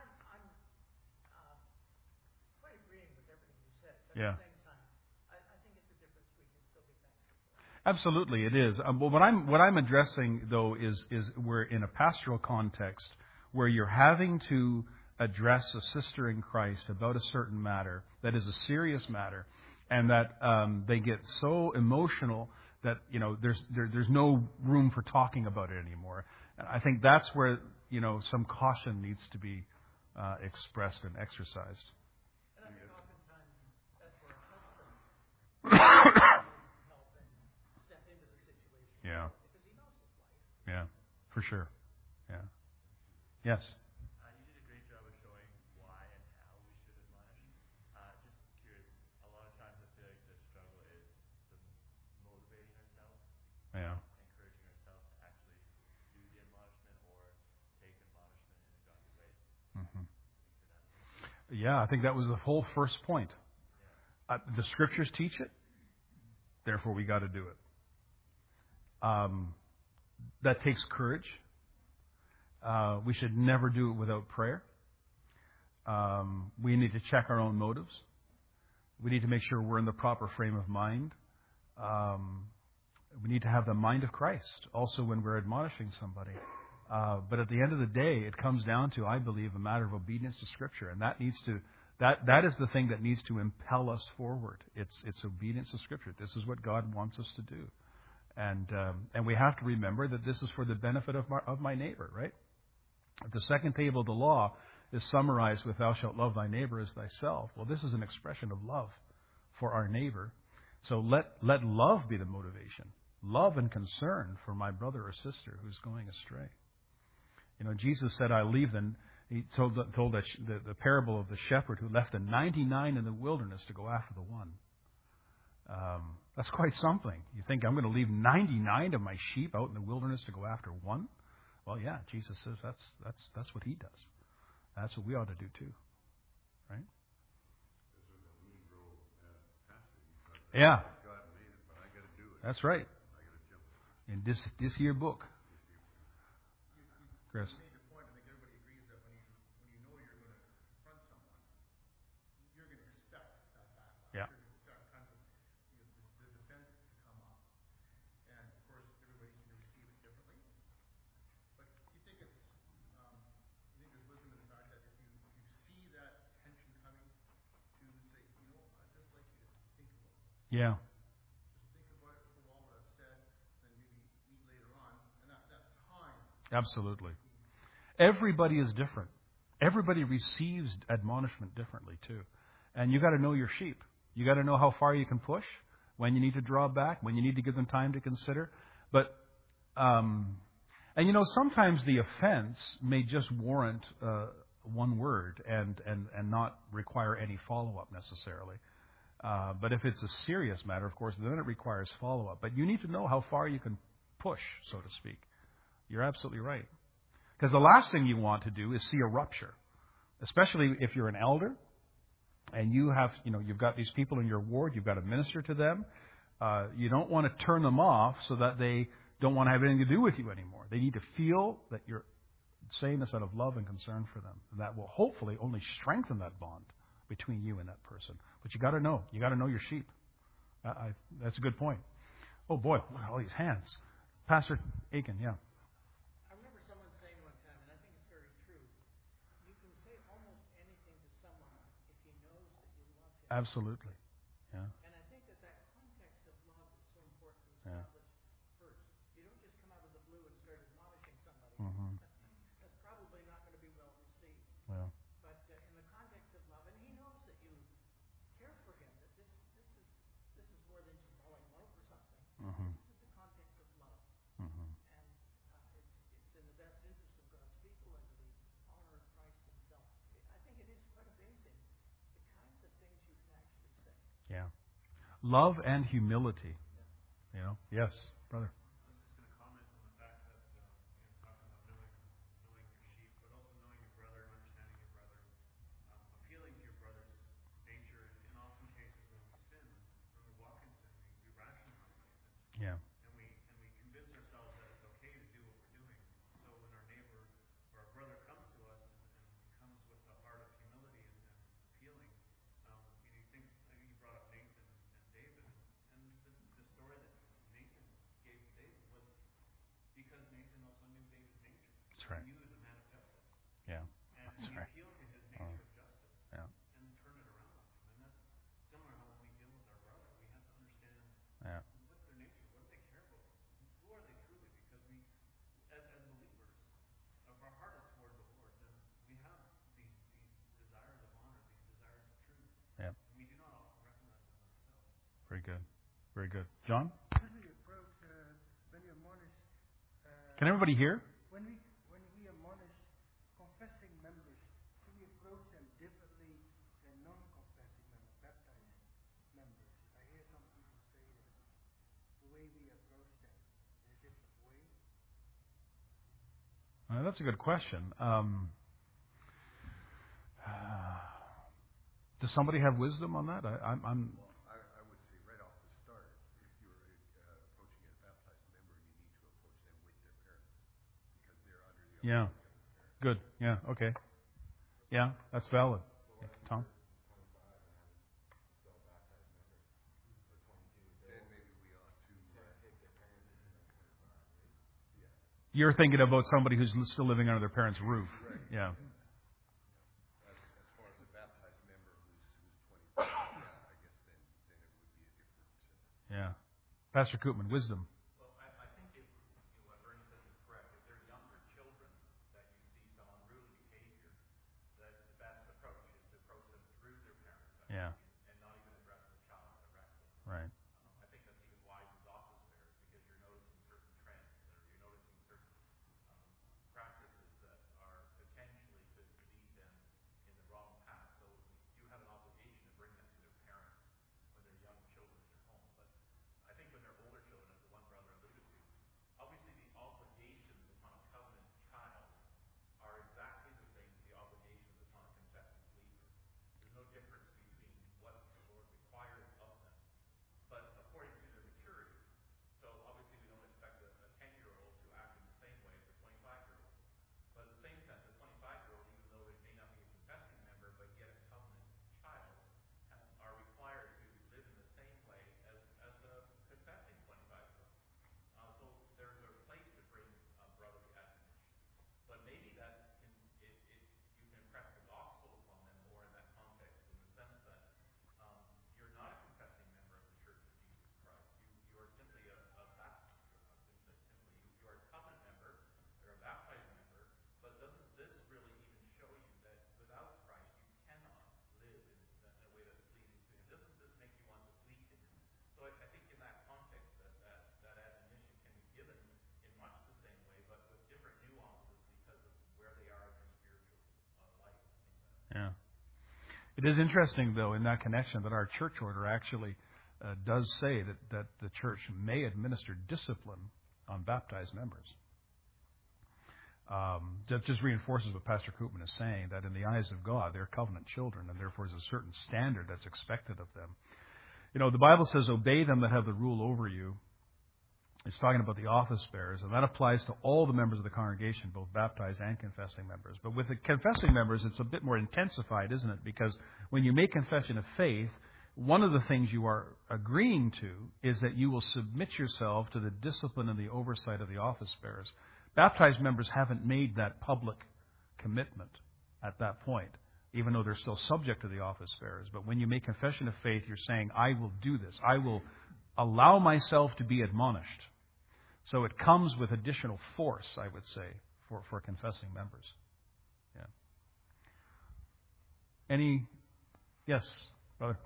S3: quite agreeing with everything you said, but
S1: Yeah.
S3: at the same time, I think it's a difference we can still be thankful for.
S1: Absolutely, it is. But what I'm addressing though is we're in a pastoral context where you're having to address a sister in Christ about a certain matter that is a serious matter, and that they get so emotional that there's no room for talking about it anymore. And I think that's where some caution needs to be expressed and exercised.
S3: And I think oftentimes that's where a husband help and step into the situation.
S1: Yeah.
S3: Because he knows his wife.
S1: Yeah, for sure. Yeah. Yes.
S4: You did a great job of showing why and how we should admonish. Just curious, a lot of times I feel like the struggle is the motivating ourselves,
S1: Yeah.
S4: encouraging ourselves to actually do the admonishment or take admonishment in a godly way.
S1: Mm-hmm. Yeah, I think that was the whole first point. The Scriptures teach it, therefore we got to do it. That takes courage. We should never do it without prayer. We need to check our own motives. We need to make sure we're in the proper frame of mind. We need to have the mind of Christ also when we're admonishing somebody. But at the end of the day, it comes down to, I believe, a matter of obedience to Scripture, and that needs to that is the thing that needs to impel us forward. It's obedience to Scripture. This is what God wants us to do, and we have to remember that this is for the benefit of my neighbor, right? The second table of the law is summarized with "Thou shalt love thy neighbor as thyself." Well, this is an expression of love for our neighbor. So let love be the motivation, love and concern for my brother or sister who's going astray. Jesus said, "I leave them." He told the parable of the shepherd who left the 99 in the wilderness to go after the one. That's quite something. You think I'm going to leave 99 of my sheep out in the wilderness to go after one? Well, yeah, Jesus says that's what he does. That's what we ought to do too, right? Yeah, that's right. In this here book, Chris. Yeah. Yeah. Absolutely. Everybody is different. Everybody receives admonishment differently too. And you got to know your sheep. You got to know how far you can push, when you need to draw back, when you need to give them time to consider. But sometimes the offense may just warrant one word and not require any follow-up necessarily. But if it's a serious matter, of course, then it requires follow-up. But you need to know how far you can push, so to speak. You're absolutely right. Because the last thing you want to do is see a rupture, especially if you're an elder and you've got these people in your ward, you've got to minister to them. You don't want to turn them off so that they don't want to have anything to do with you anymore. They need to feel that you're saying this out of love and concern for them. And that will hopefully only strengthen that bond between you and that person. But you got to know. You got to know your sheep. That's a good point. Oh boy, look at all these hands. Pastor Aiken, yeah.
S3: I remember someone saying one time, and I think it's very true, you can say almost anything to someone if he knows that you love him.
S1: Absolutely. Yeah.
S3: And I think that context of love is so important to
S1: Yeah.
S3: establish first. You don't just come out of the blue and start admonishing somebody.
S1: Mm-hmm.
S3: That's probably not going to be well received.
S1: Yeah.
S3: But in the context of love, and he knows that you care for him, that this is more than just falling in love or something.
S1: Mm-hmm.
S3: This is the context of love.
S1: Mm-hmm.
S3: And it's in the best interest of God's people and to the honor of Christ himself. I think it is quite amazing the kinds of things you can actually say.
S1: Yeah. Love and humility. You know? Yes, brother.
S4: I was just going to comment on the fact that talking about knowing your sheep, but also knowing your brother and understanding your brother, appealing to your brother's nature. In often cases when we sin, when we walk in sin, we rationalize sin,
S1: Yeah.
S4: and we convince ourselves that it's okay to do what we're doing. So when our neighbor or our brother comes to us and comes with a heart of humility and appealing, you think you brought up Nathan and David, and the story that Nathan gave to David was because Nathan also knew David's nature.
S1: That's right.
S4: He knew he was a man of justice.
S1: Yeah.
S4: And
S1: That's
S4: he
S1: right.
S4: appealed to his nature of justice
S1: Yeah.
S4: and turn it around on him. And that's similar how when we deal with our brother, we have to understand
S1: Yeah.
S4: what's their nature, what do they care about, who are they truly? Because we, as believers, if our heart is toward the Lord, then we have these desires of honor, these desires of truth.
S1: Yeah.
S4: And we do not often recognize them ourselves.
S1: Very good. Very good. John?
S5: When we approach, when we admonish,
S1: Can everybody hear?
S5: when we admonish confessing members, do we approach them differently than non-confessing members, baptized members? I hear some people say that the way we approach them in a different way.
S1: That's a good question. Does somebody have wisdom on that? I'm
S6: I would say right off the start, if you're approaching a baptized member, you need to approach them with their parents because they're under the authority
S1: Yeah.
S6: of the parents.
S1: good. Yeah. Okay. Yeah, that's valid. Tom?
S6: Then maybe we ought to take their parents into their current bond, right? Yeah.
S1: You're thinking about somebody who's still living under their parents' roof.
S6: Right.
S1: Yeah.
S6: As far as a baptized member who's 25, yeah, I guess then it would be a different.
S1: Yeah. Pastor Koopman, wisdom.
S7: Well, I think what Bernie says is correct. If they're younger children that you see some unruly behavior, that the best approach is to approach them through their parents.
S1: Yeah.
S7: And not even address the child directly.
S1: Right.
S7: I think that's even wise as office bearers because you're noticing certain trends or you're noticing certain practices that are potentially could lead them in the wrong path. So you have an obligation to bring them to their parents when they're young children in their home. But I think when they're older children, as the one brother alluded to, obviously the obligations upon a covenant child are exactly the same as the obligations upon a confessing believer. There's no difference between what the Lord requires of them, but according to their maturity. So obviously we don't expect a 10-year-old to act in the same way as a 25-year-old. But in the same sense, a 25-year-old, even though it may not be a confessing member, but yet a covenant child, are required to live in the same way as a confessing 25-year-old. So there's a place to bring brotherly admonition. But maybe you can impress the gospel upon them more in that context, in the sense that you're not a confessing member of the Church of Jesus Christ. You are simply a Baptist. You are a covenant member, you're a baptized member, but doesn't this really even show you that without Christ you cannot live in a way that's pleasing to Him? Doesn't this make you want to flee to Him? So I think in that context that admonition can be given in much the same way, but with different nuances because of where they are in their spiritual life. I think that.
S1: Yeah. It is interesting, though, in that connection, that our church order actually does say that the church may administer discipline on baptized members. That just reinforces what Pastor Koopman is saying, that in the eyes of God, they're covenant children, and therefore there's a certain standard that's expected of them. The Bible says, obey them that have the rule over you. It's talking about the office bearers, and that applies to all the members of the congregation, both baptized and confessing members. But with the confessing members, it's a bit more intensified, isn't it? Because when you make confession of faith, one of the things you are agreeing to is that you will submit yourself to the discipline and the oversight of the office bearers. Baptized members haven't made that public commitment at that point, even though they're still subject to the office bearers. But when you make confession of faith, you're saying, I will do this. I will allow myself to be admonished. So it comes with additional force, I would say, for confessing members. Yeah. Any? Yes, brother.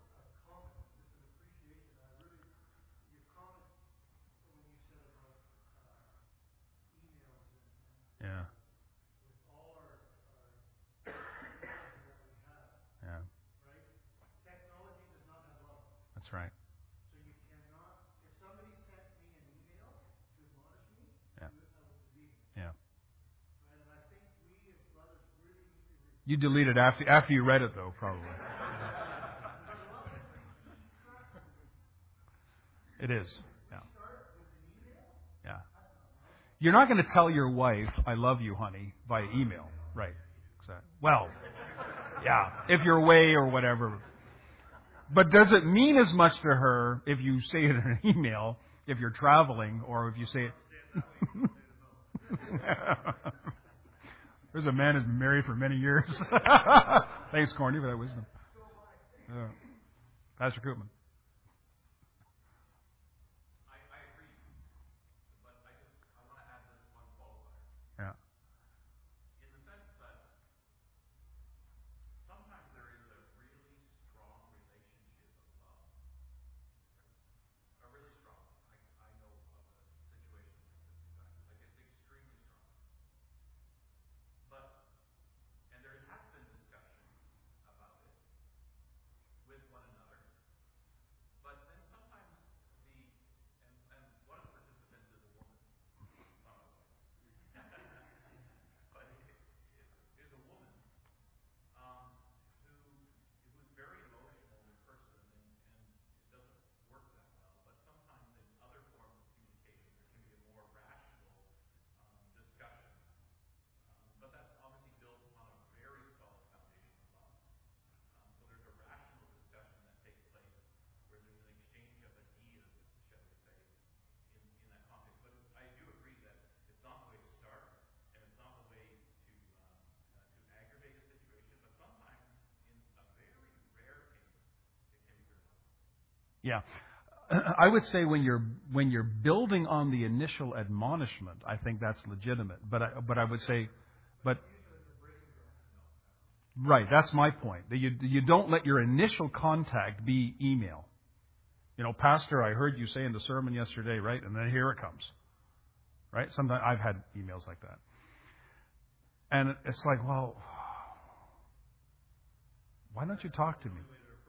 S1: Yeah. Yeah.
S3: Technology does not have love.
S1: That's right.
S3: So you cannot, if somebody sent me an email to admonish me,
S1: Yeah.
S3: I would believe it.
S1: Yeah.
S3: Right? And I think we as brothers really need to
S1: You deleted after you read it, though, probably. It is. Yeah. Yeah. You're not going to tell your wife, I love you, honey, by email. Right. Exactly. Well, yeah, if you're away or whatever. But does it mean as much to her if you say it in an email, if you're traveling, or if you say it? There's a man who's been married for many years. Thanks, Corny, for that wisdom. Pastor Koopman. Yeah.
S7: In the sense that sometimes there is a really strong relationship of love. A really strong. I know of a situation like this exactly. Like it's extremely strong. And there has been discussion about it with one another. But then sometimes and one of the participants is a woman. But is a woman who's very emotional person, and it doesn't work that well. But sometimes in other forms of communication, there can be a more rational discussion. But that's obviously built on a very solid foundation of love. So there's a rational discussion that takes place where there's an exchange of ideas, shall we say, in that context. But I do agree that it's not the way to start, and it's not the way to aggravate a situation. But sometimes, in a very rare case, it can be very helpful.
S1: Yeah. I would say when you're building on the initial admonishment, I think that's legitimate. But I would say, right, that's my point. That you don't let your initial contact be email. Pastor, I heard you say in the sermon yesterday, right? And then here it comes. Right? Sometimes I've had emails like that. And it's like, well, why don't you talk to me?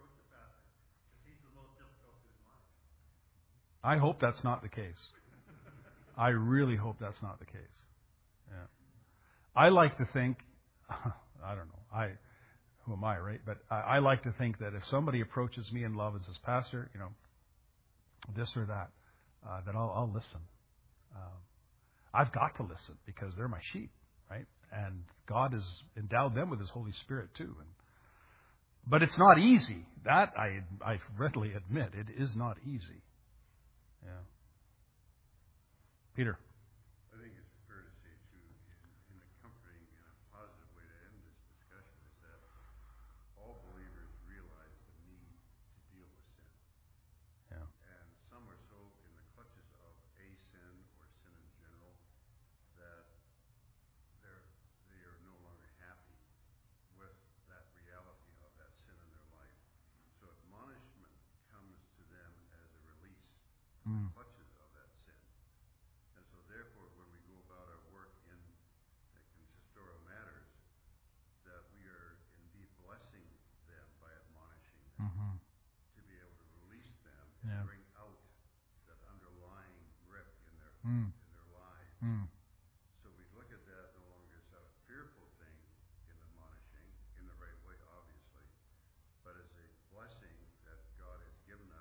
S1: I hope that's not the case. I really hope that's not the case. Yeah. I like to think, I don't know, who am I, right? But I like to think that if somebody approaches me in love and says, Pastor, this or that, then I'll listen. I've got to listen because they're my sheep, right? And God has endowed them with His Holy Spirit too. But it's not easy. That I readily admit, it is not easy. Yeah. Peter.
S6: I think it's fair to say, too, in a comforting and a positive way to end this discussion is that all believers realize the need to deal with sin.
S1: Yeah.
S6: And some are so in the clutches of a sin or sin in general that they are no longer happy with that reality of that sin in their life. So admonishment comes to them as a release from the clutches of that sin. And so therefore, when we go about our work in consistoral matters, that we are indeed blessing them by admonishing them to be able to release them and bring out that underlying grip in their lives. So we look at that no longer as a fearful thing in admonishing, in the right way, obviously, but as a blessing that God has given us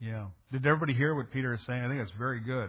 S1: Yeah. Did everybody hear what Peter is saying? I think that's very good.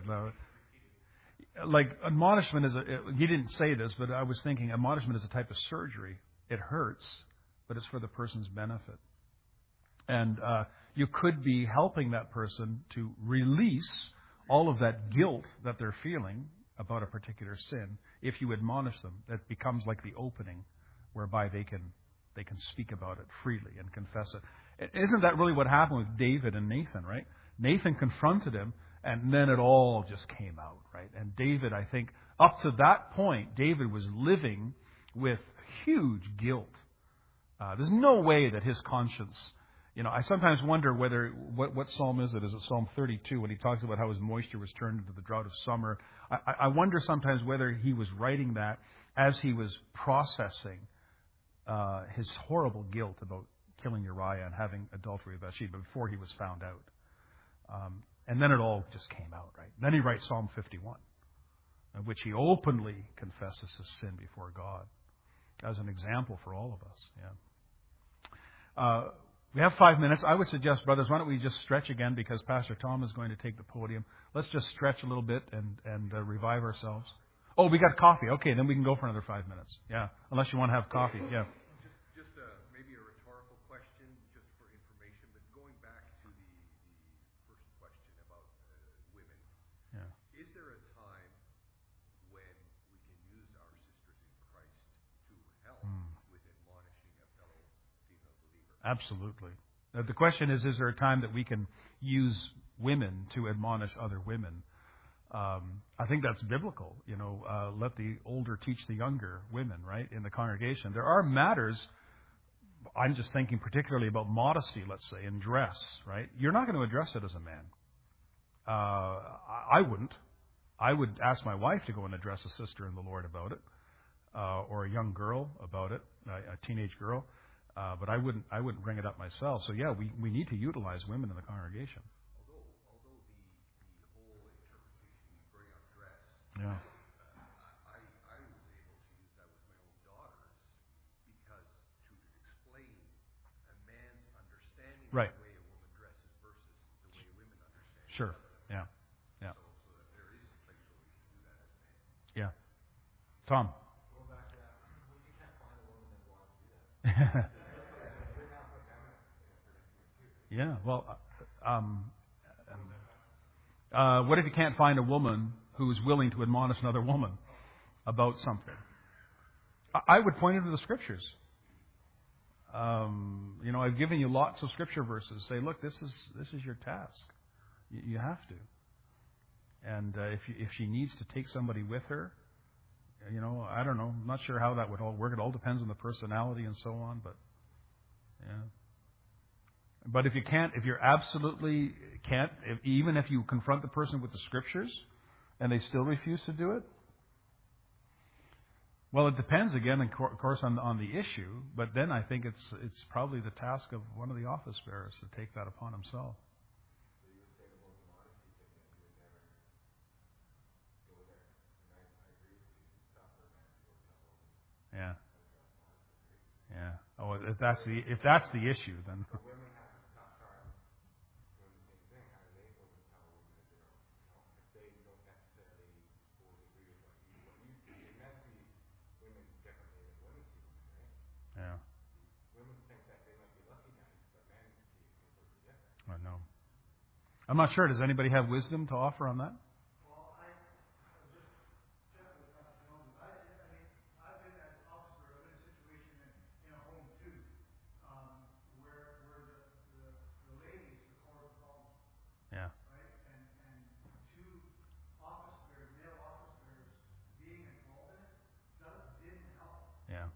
S1: Like admonishment he didn't say this, but I was thinking admonishment is a type of surgery. It hurts, but it's for the person's benefit. And you could be helping that person to release all of that guilt that they're feeling about a particular sin. If you admonish them, that becomes like the opening whereby they can speak about it freely and confess it. Isn't that really what happened with David and Nathan, right? Nathan confronted him, and then it all just came out, right? And David, I think, up to that point, David was living with huge guilt. There's no way that his conscience, I sometimes wonder whether, what psalm is it? Is it Psalm 32 when he talks about how his moisture was turned into the drought of summer? I wonder sometimes whether he was writing that as he was processing his horrible guilt about killing Uriah and having adultery with Bathsheba before he was found out. And then it all just came out, right? Then he writes Psalm 51, in which he openly confesses his sin before God as an example for all of us. Yeah. We have 5 minutes. I would suggest, brothers, why don't we just stretch again because Pastor Tom is going to take the podium. Let's just stretch a little bit and revive ourselves. Oh, we got coffee. Okay, then we can go for another 5 minutes. Yeah, unless you want to have coffee. Yeah.
S6: Just maybe a rhetorical question, just for information, but going back to the first question about women.
S1: Yeah.
S6: Is there a time when we can use our sisters in Christ to help with admonishing a fellow female believer?
S1: Absolutely. The question is there a time that we can use women to admonish other women? I think that's biblical. Let the older teach the younger women, right, in the congregation. There are matters, I'm just thinking particularly about modesty, let's say, in dress, right? You're not going to address it as a man. I wouldn't. I would ask my wife to go and address a sister in the Lord about it, or a young girl about it, a teenage girl. But I wouldn't bring it up myself. So yeah, we need to utilize women in the congregation.
S6: Although the whole interpretation you bring up dress,
S1: Yeah.
S6: I was able to use that with my own daughters because to explain a man's understanding
S1: Right.
S6: of the way a woman dresses versus the way women understand.
S1: Sure. Yeah. Yeah.
S6: So that there is a place where we can do that as men.
S1: Yeah. Tom.
S7: Go back to that. You can't find a woman that wants to do that.
S1: Yeah. Well, what if you can't find a woman who is willing to admonish another woman about something? I would point her to the Scriptures. I've given you lots of Scripture verses. Say, look, this is your task. You have to. And if she needs to take somebody with her, I don't know. I'm not sure how that would all work. It all depends on the personality and so on. But yeah. But if you're absolutely can't, even if you confront the person with the Scriptures and they still refuse to do it, well, it depends again, of course, on the issue. But then I think it's probably the task of one of the office bearers to take that upon himself. Yeah. Yeah. Oh, if that's the issue, then. Yeah. I know. I'm not sure. Does anybody have wisdom to offer on that? Yeah. Yeah.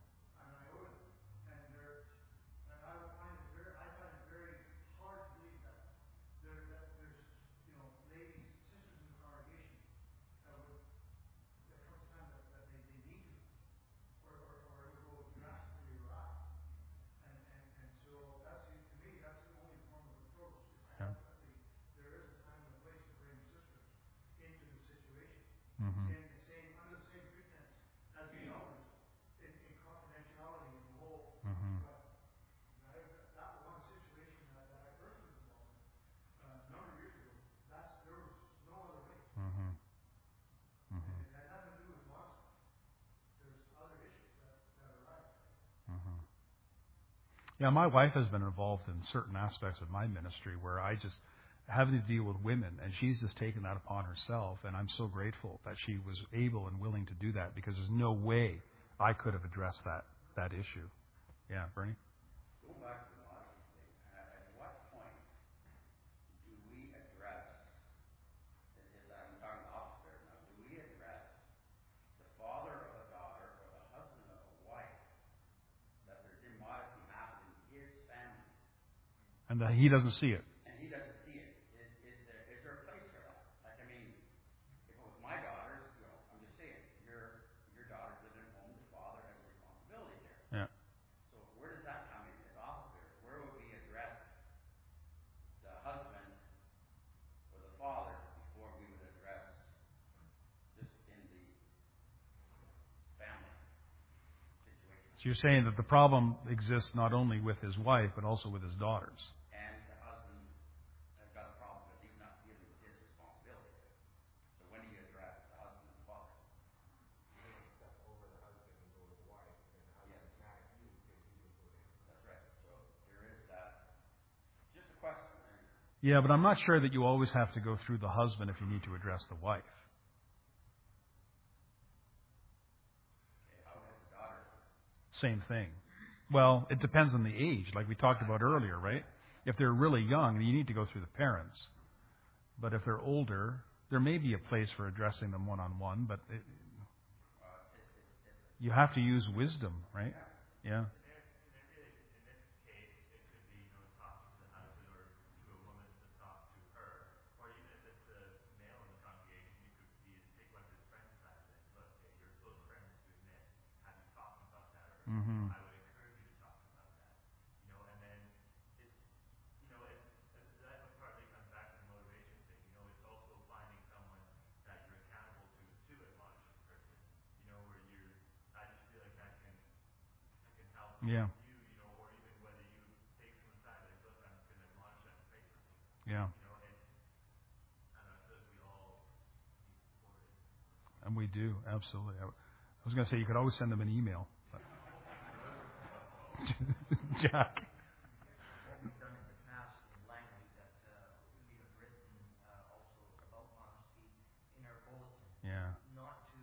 S1: Yeah, my wife has been involved in certain aspects of my ministry where I just having to deal with women, and she's just taken that upon herself, and I'm so grateful that she was able and willing to do that, because there's no way I could have addressed that issue. Yeah, Bernie?
S8: Go back to the modesty thing. At what point do we address, I'm talking the opposite now, do we address the father of a daughter or the husband of a wife that there's immodesty happening in his family?
S1: And that he doesn't see it.
S8: And he doesn't see it. Is there a place for that? Like, I mean, if it was my daughters, I'm just saying, your daughter's living at home, the father has a responsibility there.
S1: Yeah.
S8: So where does that come in as officers? Where would we address the husband or the father before we would address just in the family situation?
S1: So you're saying that the problem exists not only with his wife, but also with his daughters.
S8: And the husband has got a problem because he's not dealing with his responsibility. So when do you address the husband and the father?
S9: Step over the husband and go to the wife, and the husband's mad at you because you didn't go to him.
S8: That's right. So there is that. Just a question.
S1: Yeah, but I'm not sure that you always have to go through the husband if you need to address the wife.
S8: Okay, how about the daughter?
S1: Same thing. Well, it depends on the age, like we talked about earlier, right? If they're really young, you need to go through the parents. But if they're older, there may be a place for addressing them one-on-one, but you have to use wisdom, right? Yeah.
S7: In this case, it could be, talking to the husband or to a woman to talk to her, or even if it's a male in the congregation, you could take one of his friends aside and say, look, hey, you're close friends to admit, have you talked about that? Or
S1: Mm-hmm.
S7: I would encourage you to talk about that. And then it's, that partly comes back to the motivation thing. It's also finding someone that you're accountable to admonish the person. Where I just feel like I can help.
S1: Yeah.
S7: Or even whether you take someone aside and look, I'm going to admonish them faithfully.
S1: Yeah.
S7: And I feel like we all need supported.
S1: And we do, absolutely. I was going to say you could always send them an email. Jack.
S3: What we've done in the past in Langley that we have written also about modesty in our bulletin.
S1: Yeah.
S3: Not to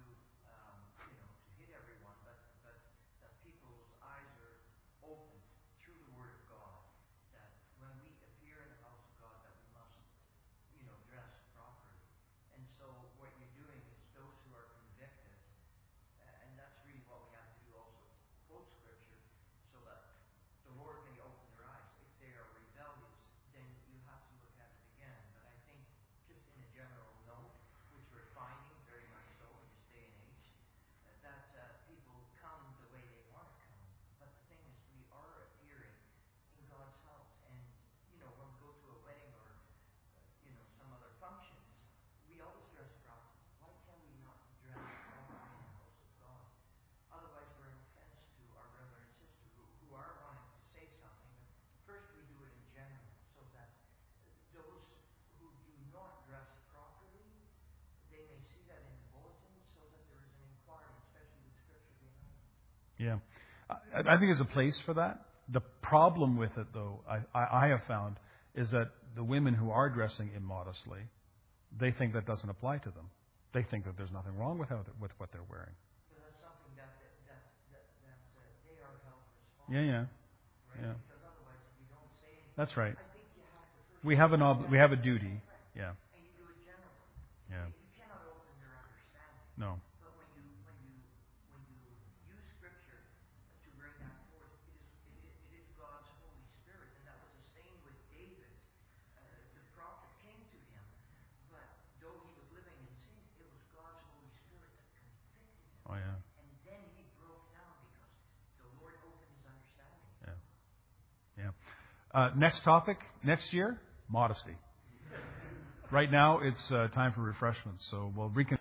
S3: to hit everyone, but that people's eyes are opened through the Word of God. That when we appear in the house of God, that we must dress properly. And so what you're doing is those who are convicted, and that's really what we have to do also, quote Scripture, so that the Lord may open their eyes. If they are rebellious, then you have to look at it again. But I think just in a general note, which we're finding very much so in this day and age, that people come the way they want to come. But the thing is, we are appearing in God's house. And, when we go to a wedding or, some other functions, we always dress properly. Why can we not dress properly in the house of God? Otherwise, we're an offense to our brother and sister who are wanting to say something. But first, we do it in general, so that those who do not dress properly, they may see that in the bulletin, so that there is an inquiry, especially with Scripture behind it.
S1: Yeah. I think there's a place for that. The problem with it, though, I have found, is that the women who are dressing immodestly, they think that doesn't apply to them. They think that there's nothing wrong with what they're wearing.
S3: So that's something that they are held responsible.
S1: Yeah.
S3: Right?
S1: Yeah.
S3: Because otherwise, if you don't say anything,
S1: That's right.
S3: I think you have to first.
S1: We have a duty. Yeah.
S3: And you do it generally.
S1: Yeah.
S3: You cannot open their understanding.
S1: No.
S3: But when you use Scripture to bring that forth, it is God's Holy Spirit, and that was the same with David. The prophet came to him, but though he was living in sin, it was God's Holy Spirit that convicted him.
S1: Oh, yeah.
S3: And then he broke down because the Lord opened his understanding.
S1: Yeah. Next topic, next year, modesty. Right now, it's time for refreshments, so we'll reconvene.